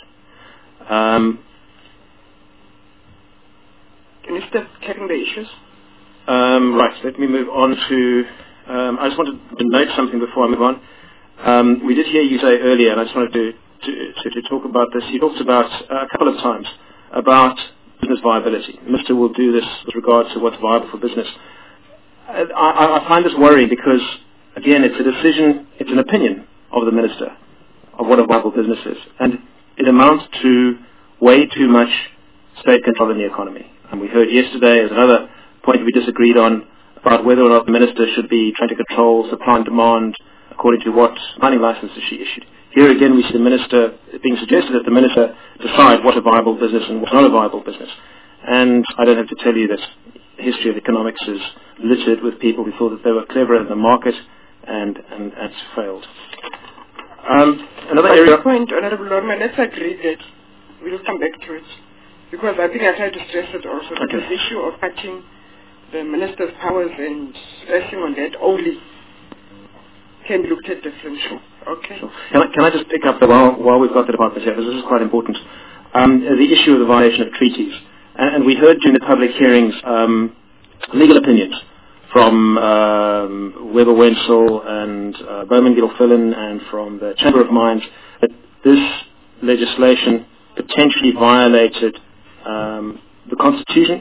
Speaker 1: Can you start tackling the issues?
Speaker 6: Right, let me move on to... I just wanted to note something before I move on. We did hear you say earlier, and I just wanted to talk about this. You talked about, a couple of times, about business viability. The Minister will do this with regard to what's viable for business. I find this worrying because, again, it's a decision, it's an opinion of the Minister of what a viable business is. And it amounts to way too much state control in the economy. And we heard yesterday, as another point we disagreed on, about whether or not the Minister should be trying to control supply and demand according to what mining licenses she issued. Here again we see the minister being suggested that the minister decide what a viable business and what's not a viable business. And I don't have to tell you that the history of economics is littered with people who thought that they were cleverer than the market and it's failed. Another area...
Speaker 1: point, Honorable Norman, let's agree that we'll come back to it. Because I think I tried to stress it also, that this issue of cutting the minister's powers and stressing on that only can be looked at differently. Okay.
Speaker 6: Sure. Can I just pick up while we've got the department here, because this is quite important, the issue of the violation of treaties. And we heard during the public hearings legal opinions from Weber Wenzel and Bowman Gilfillan and from the Chamber of Mines that this legislation potentially violated the Constitution.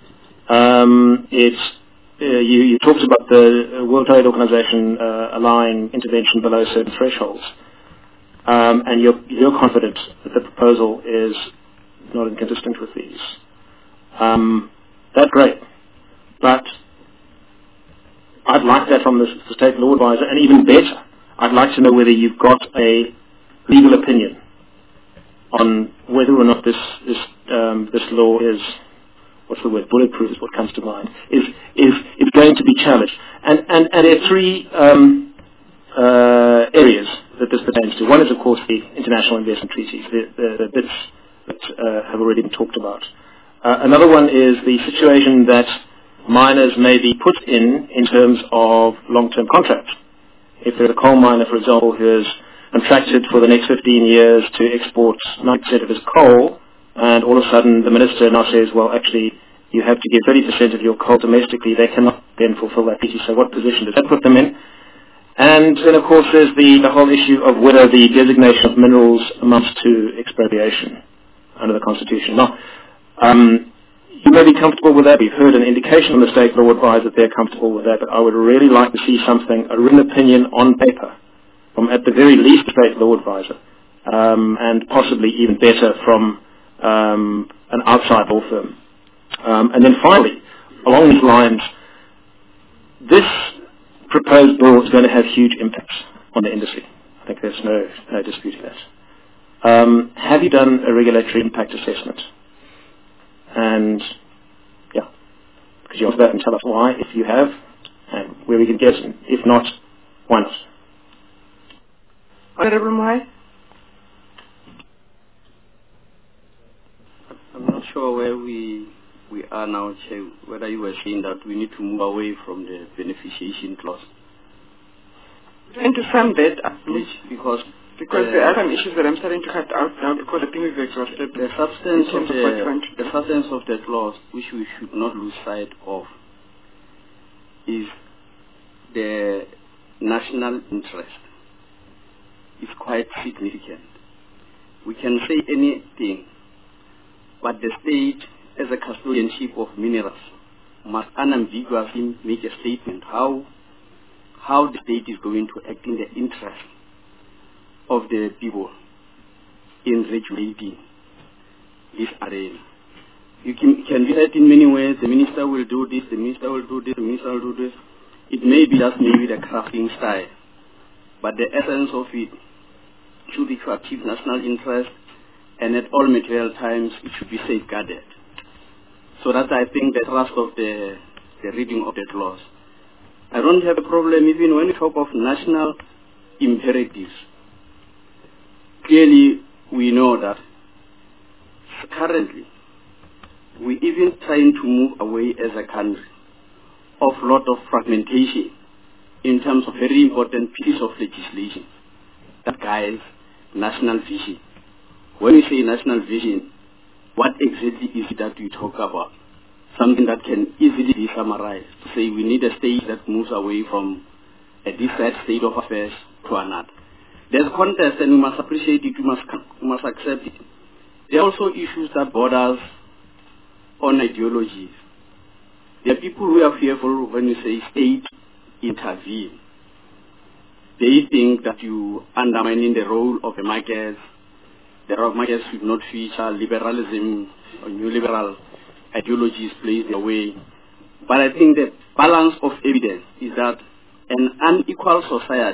Speaker 6: You talked about the World Trade Organization allowing intervention below certain thresholds, and you're confident that the proposal is not inconsistent with these. That's great, but I'd like that from the State Law Advisor, and even better, I'd like to know whether you've got a legal opinion on whether or not this law is, what's the word, bulletproof is what comes to mind, is going to be challenged. And there are three areas that this pertains to. One is, of course, the international investment treaties, the bits that have already been talked about. Another one is the situation that miners may be put in terms of long-term contracts. If there's a coal miner, for example, who is contracted for the next 15 years to export 90% of his coal, and all of a sudden the minister now says, well, actually, you have to give 30% of your coal domestically, they cannot then fulfill that treaty. So what position does that put them in? And then, of course, there's the whole issue of whether the designation of minerals amounts to expropriation under the Constitution. Now, you may be comfortable with that. We've heard an indication from the State Law Advisor that they're comfortable with that, but I would really like to see something, a written opinion on paper, from at the very least the State Law Advisor, and possibly even better from an outside law firm. And then finally, along these lines, this proposed bill is going to have huge impacts on the industry. I think there's no disputing that. Have you done a regulatory impact assessment? And, yeah, could you answer that and tell us why, if you have, and where we can get it? If not, why not?
Speaker 1: Honorable Moai?
Speaker 8: I'm not sure where we are now, Chair, whether you were saying that we need to move away from the beneficiation clause.
Speaker 1: Trying to sum that up,
Speaker 8: please, because
Speaker 1: there are some issues that I'm starting to cut out now because I think we've exhausted
Speaker 8: the substance of the clause, which we should not lose sight of, is the national interest. It's quite significant. We can say anything, but the state, as a custodianship of minerals, must unambiguously make a statement how the state is going to act in the interest of the people in regulating this arena. You can do that in many ways. The minister will do this, the minister will do this, the minister will do this. It may be just maybe the crafting style, but the essence of it should be to achieve national interest, and at all material times it should be safeguarded. So that's, I think, the thrust of the reading of the clause. I don't have a problem even when we talk of national imperatives. Clearly, we know that currently we're even trying to move away as a country of a lot of fragmentation in terms of very important piece of legislation that guides national vision. When we say national vision, what exactly is it that we talk about? Something that can easily be summarized to say we need a state that moves away from a desired state of affairs to another. There's a contest, and we must appreciate it, we must accept it. There are also issues that borders on ideologies. There are people who are fearful when you say state intervene. They think that you undermining the role of the markets. The role of markets should not feature liberalism or neoliberal ideologies placed their way. But I think the balance of evidence is that an unequal society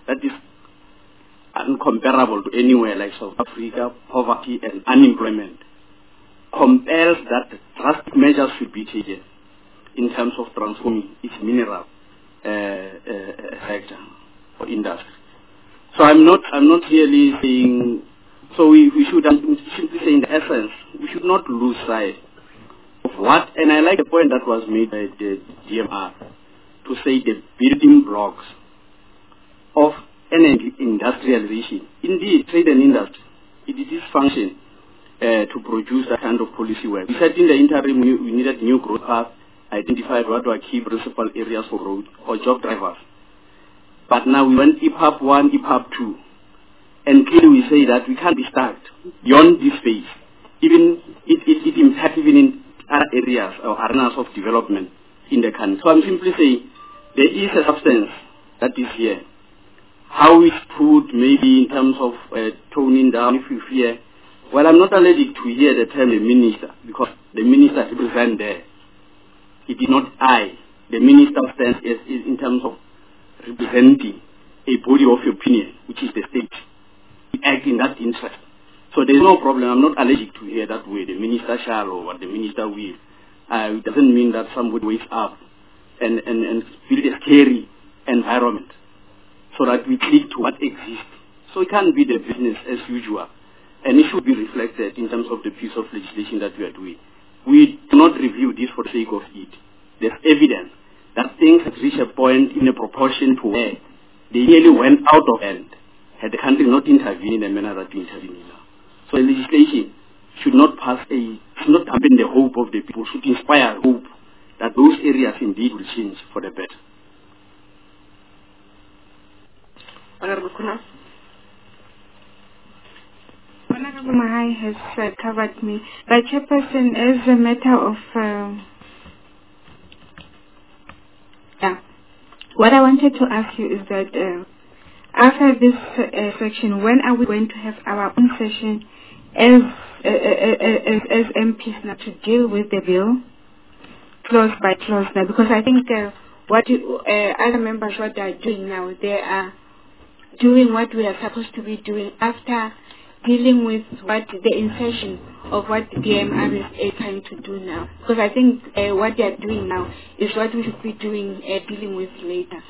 Speaker 8: that is uncomparable to anywhere like South Africa, poverty and unemployment, compels that drastic measures should be taken in terms of transforming its mineral sector or industry. So I'm not really saying, so we should simply say in essence, we should not lose sight of what, and I like the point that was made by the DMR, to say the building blocks of energy industrialization. Indeed, trade and industry, it is function to produce that kind of policy work. We said in the interim we needed new growth paths, identified what were key principal areas for growth or job drivers. But now we went EPAP 1, EPAP 2. And clearly we say that we can't be stuck beyond this phase. Even it impacts even in other areas or arenas of development in the country. So I'm simply saying there is a substance that is here. How it's put maybe in terms of toning down if you fear. Well, I'm not allergic to hear the term the minister, because the minister represents there. It is not I. The minister stands is in terms of representing a body of opinion, which is the state. We act in that interest. So there's no problem. I'm not allergic to hear that way, the minister shall or what the minister will. It doesn't mean that somebody wakes up and build a scary environment so that we click to what exists. So it can't be the business as usual. And it should be reflected in terms of the piece of legislation that we are doing. We do not review this for the sake of it. There's evidence that things have reached a point in a proportion to where they nearly went out of hand had the country not intervened in the manner that we intervene now. So the legislation should not should not dampen the hope of the people, should inspire hope that those areas indeed will change for the better.
Speaker 1: Honorable Kuna.
Speaker 10: Honorable Mahai has covered me. But Chairperson, as a matter of what I wanted to ask you is that after this section, when are we going to have our own session as MPs now to deal with the bill clause by clause now? Because I think other members, what they are doing now, they are doing what we are supposed to be doing after dealing with what the insertion of what the DMR is trying to do now. Because I think what they are doing now is what we should be doing, dealing with later.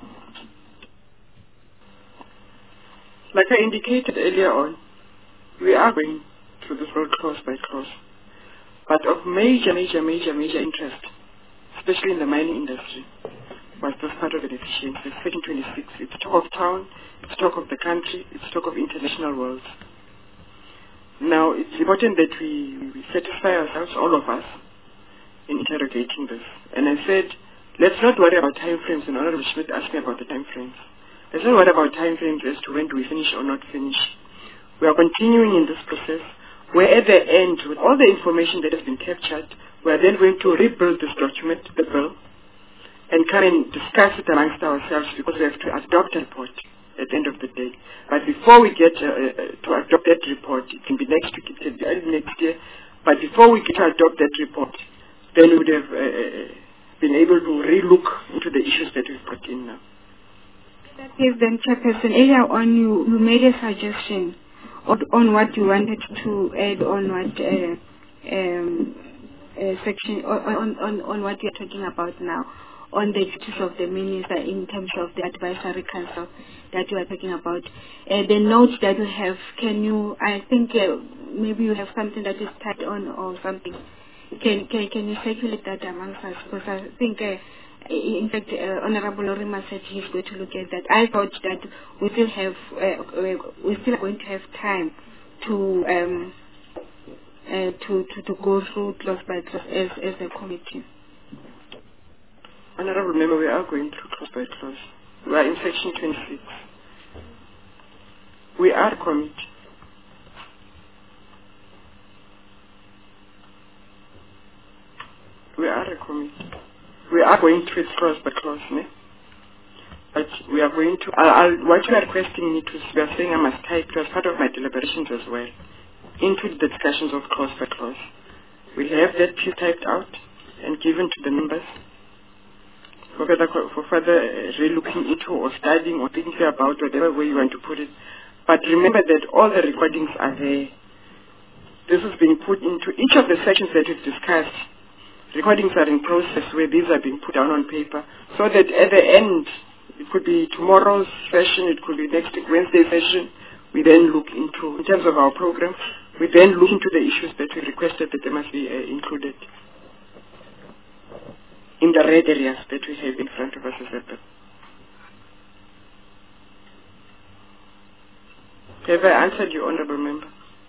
Speaker 1: Like I indicated earlier on, we are going through this road clause by clause. But of major interest, especially in the mining industry, was this part of the deficiency. Section 26, it's talk of town, it's talk of the country, it's talk of international worlds. Now, it's important that we satisfy ourselves, all of us, in interrogating this. And I said, let's not worry about time frames, and Honorable Schmidt asked me about the time frames. Let's not worry about time frames as to when do we finish or not finish. We are continuing in this process, where at the end, with all the information that has been captured, we are then going to rebuild this document, the bill, and come and discuss it amongst ourselves, because we have to adopt a report at the end of the day. But before we get to adopt that report, it can be next week, it can be early next year, but before we get to adopt that report, then we would have been able to re-look into the issues that we've brought in now.
Speaker 10: Yes, then, Chairperson, earlier on you made a suggestion on what you wanted to add on what section, on what you're talking about now, on the duties of the minister in terms of the advisory council that you are talking about. The notes that you have, I think maybe you have something that is tied on or something. Can you circulate that amongst us? Because I think, in fact, Honorable Lorima said he's going to look at that. I thought that we still are going to have time to go through clause by clause as a committee.
Speaker 1: Honorable Member, we are going through clause by clause. We are in section 26. We are a committee. We are a committee. We are going through it clause by clause, ne? But we are going to, what you are requesting me to, we are saying I must type it as part of my deliberations as well, into the discussions of clause by clause. We'll have that piece typed out and given to the members. for further re-looking into or studying or thinking about, whatever way you want to put it. But remember that all the recordings are there. This is being put into each of the sections that we've discussed. Recordings are in process where these are being put down on paper, so that at the end, it could be tomorrow's session, it could be next week, Wednesday session, we then look into, in terms of our program, we then look into the issues that we requested that they must be included in the red areas that we have in front of us as well. Have I answered you, Honourable Member?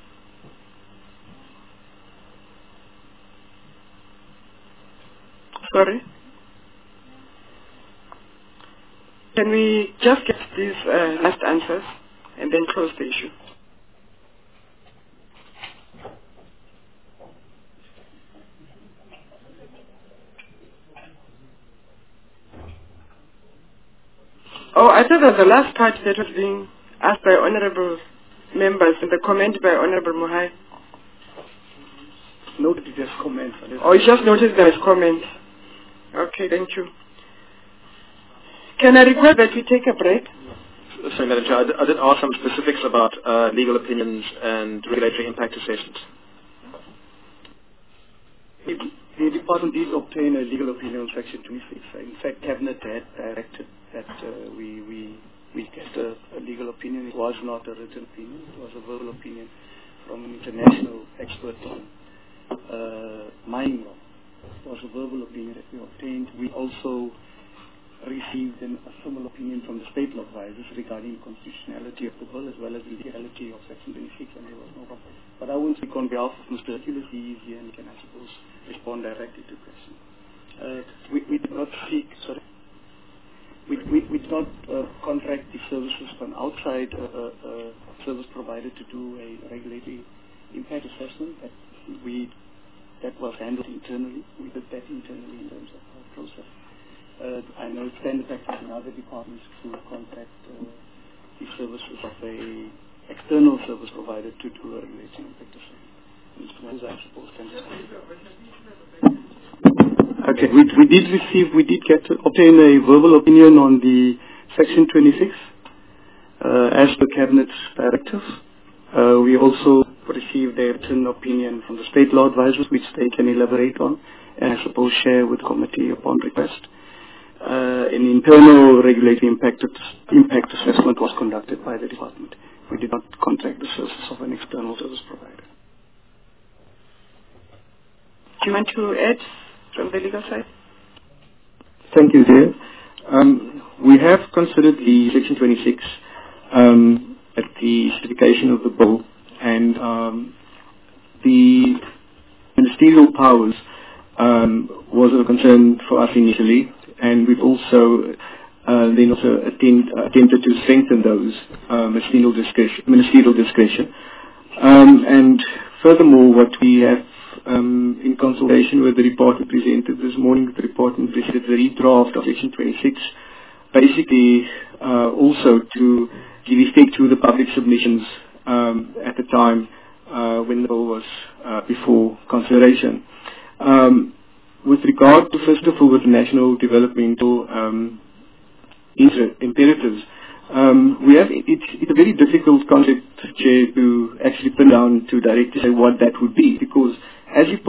Speaker 1: Sorry? Can we just get these last answers and then close the issue? Oh, I thought that the last part that was being asked by honourable members and the comment by Honourable Mohai.
Speaker 7: Noted it as comments.
Speaker 1: Oh, you just noticed them as comments. Okay, thank you. Can I request that we take a break?
Speaker 6: Sorry, Madam Chair, I did ask some specifics about legal opinions and regulatory impact assessments.
Speaker 7: The department did obtain a legal opinion on Section 26. In fact, Cabinet had directed that we get a legal opinion. It was not a written opinion. It was a verbal opinion from an international expert on mining law. It was a verbal opinion that we obtained. We also received a similar opinion from the state law advisors regarding the constitutionality of the bill as well as the legality of Section 26, and there was no problem. But I won't speak on behalf of Mr. Hercules. He is here and he can, I suppose, respond directly to questions. We did not seek, sorry, we did not contract the services from outside service provider to do a regulatory impact assessment. That was handled internally. We did that internally in terms of our process. I know it's standard practice in other departments to contact the services of a external service provider to do a regulatory impact assessment. Mr. Moses, I suppose, can Okay, we did obtain a verbal opinion on the Section 26 as per Cabinet's directives. We also received a written opinion from the state law advisors, which they can elaborate on and I suppose share with committee upon request. An internal regulatory impact assessment was conducted by the department. We did not contract the services of an external service provider.
Speaker 1: Do you want to add from the legal side?
Speaker 11: Thank you, Dear. We have considered the Section 26 at the certification of the bill, and the ministerial powers was a concern for us initially, and we've also then also attempted to strengthen those ministerial discretion. And furthermore, what we have in consultation with the report we presented this morning, the report presented the redraft of Section 26, basically also to give effect to the public submissions at the time when the bill was before consideration. With regard to, first of all, with national developmental imperatives, it's a very difficult concept, Chair, to actually pin down to directly say what that would be, because as a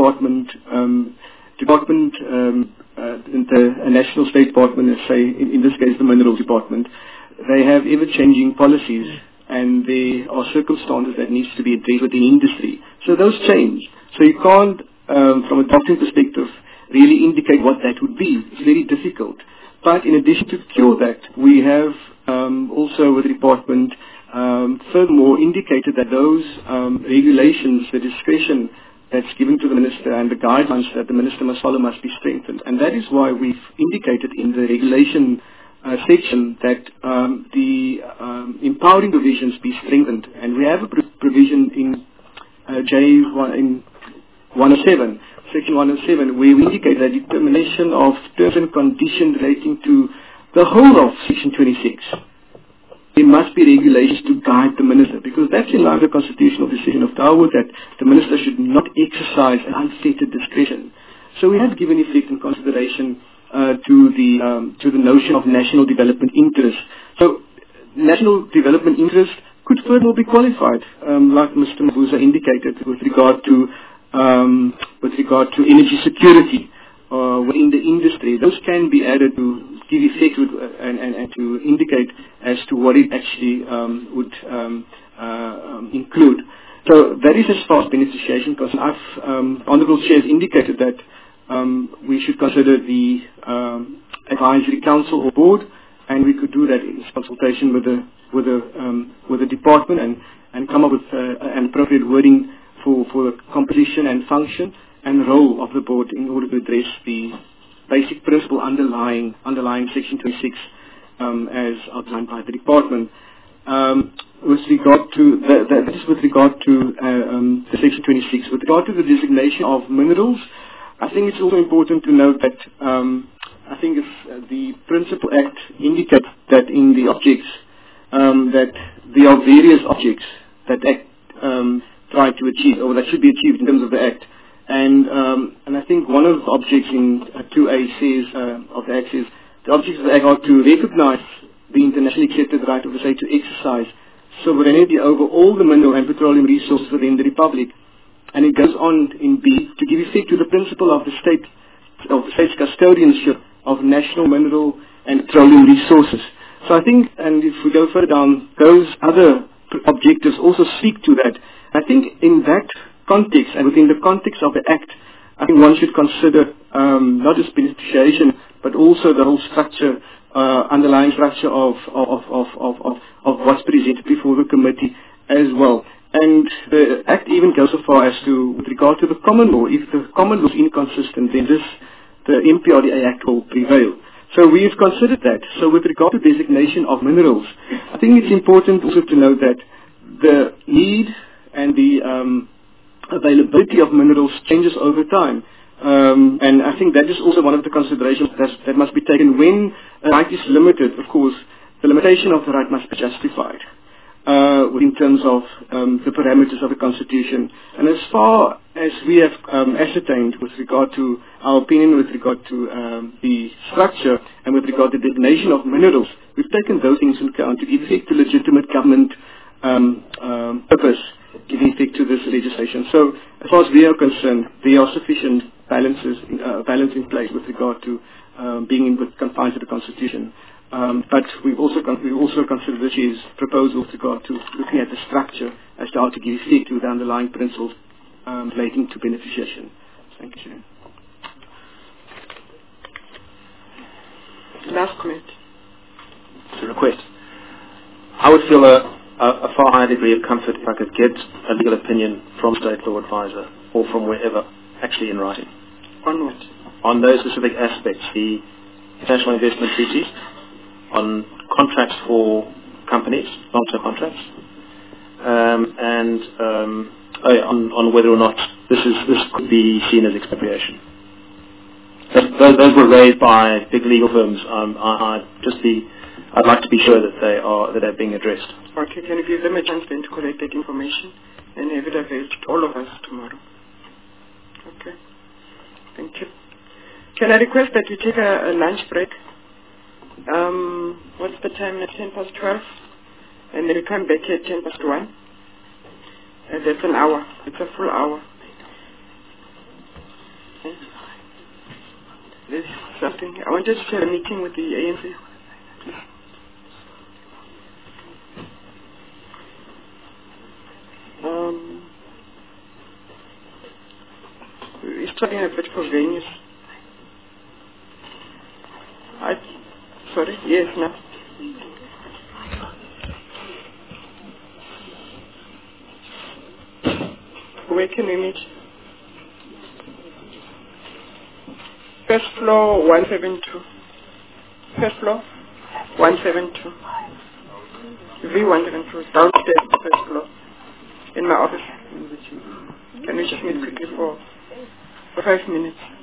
Speaker 11: national state department, let's say in this case the minerals department, they have ever-changing policies, and there are circumstances that needs to be addressed within industry. So those change. So you can't, from a doctrine perspective, really indicate what that would be. It's very difficult. But in addition to cure that, we have also with the department furthermore indicated that those regulations, the discretion that's given to the minister and the guidelines that the minister must follow must be strengthened. And that is why we've indicated in the regulation section that the empowering provisions be strengthened. And we have a provision in J107, Section 107, where we indicate that determination of terms and conditions relating to the whole of Section 26. There must be regulations to guide the minister, because that's in line with the constitutional decision of Dawood that the minister should not exercise an unfettered discretion. So we have given effect and consideration to the notion of national development interest. So national development interest could furthermore be qualified, like Mr. Mabuza indicated, with regard to energy security within the industry. Those can be added to give effect and to indicate as to what it actually would include. So that is as far as beneficiation goes. Honourable Chair has indicated that we should consider the advisory council or board, and we could do that in consultation with the department and come up with an appropriate wording for the composition and function and role of the board in order to address the basic principle underlying Section 26 as outlined by the department. With regard to that is with regard to the Section 26. With regard to the designation of minerals, I think it's also important to note that I think the Principal Act indicates that in the objects that there are various objects that Act try to achieve, or that should be achieved in terms of the Act. And I think one of the objects in 2A says of the Act says the objects of the Act are to recognize the internationally accepted right of the state to exercise sovereignty over all the mineral and petroleum resources within the Republic. And it goes on in B to give effect to the principle of the state's custodianship of national mineral and petroleum resources. So I think, and if we go further down, those other objectives also speak to that. I think in that context and within the context of the Act, I think one should consider not just beneficiation, but also the whole structure, underlying structure of what's presented before the committee as well. And the Act even goes so far as to, with regard to the common law, if the common law is inconsistent, then the MPRDA Act will prevail. So we have considered that. So with regard to designation of minerals, I think it's important also to note that the need and the availability of minerals changes over time. And I think that is also one of the considerations that must be taken when a right is limited. Of course, the limitation of the right must be justified in terms of the parameters of the Constitution. And as far as we have ascertained with regard to our opinion with regard to the structure and with regard to the designation of minerals, we've taken those things into account to give effect to legitimate government purpose, giving effect to this legislation. So as far as we are concerned, there are sufficient balance in place with regard to being confined to the Constitution. But we've also considered the Chair's proposal with regard to looking at the structure as to how to give effect to the underlying principles relating to beneficiation. Thank you, Chair.
Speaker 1: Last comment.
Speaker 6: To request. I would feel a far higher degree of comfort if I could get a legal opinion from State Law Advisor or from wherever, actually in writing.
Speaker 1: On what?
Speaker 6: On those specific aspects, the international investment treaties, on contracts for companies, long-term contracts, and on whether or not this could be seen as expropriation. Those were raised by big legal firms. I'd like to be sure that they're being addressed.
Speaker 1: Okay, can you give them a chance then to collect that information and have it available to all of us tomorrow? Okay, thank you. Can I request that we take a lunch break? What's the time? At 12:10, and then we come back at 1:10. That's an hour. It's a full hour. There's something. I wanted to share a meeting with the ANC. We're struggling a bit for venues. Sorry? Yes, no. Where can we meet? First floor 172. First floor 172. V172. Downstairs, first floor. In my office. Can we just meet quickly for 5 minutes?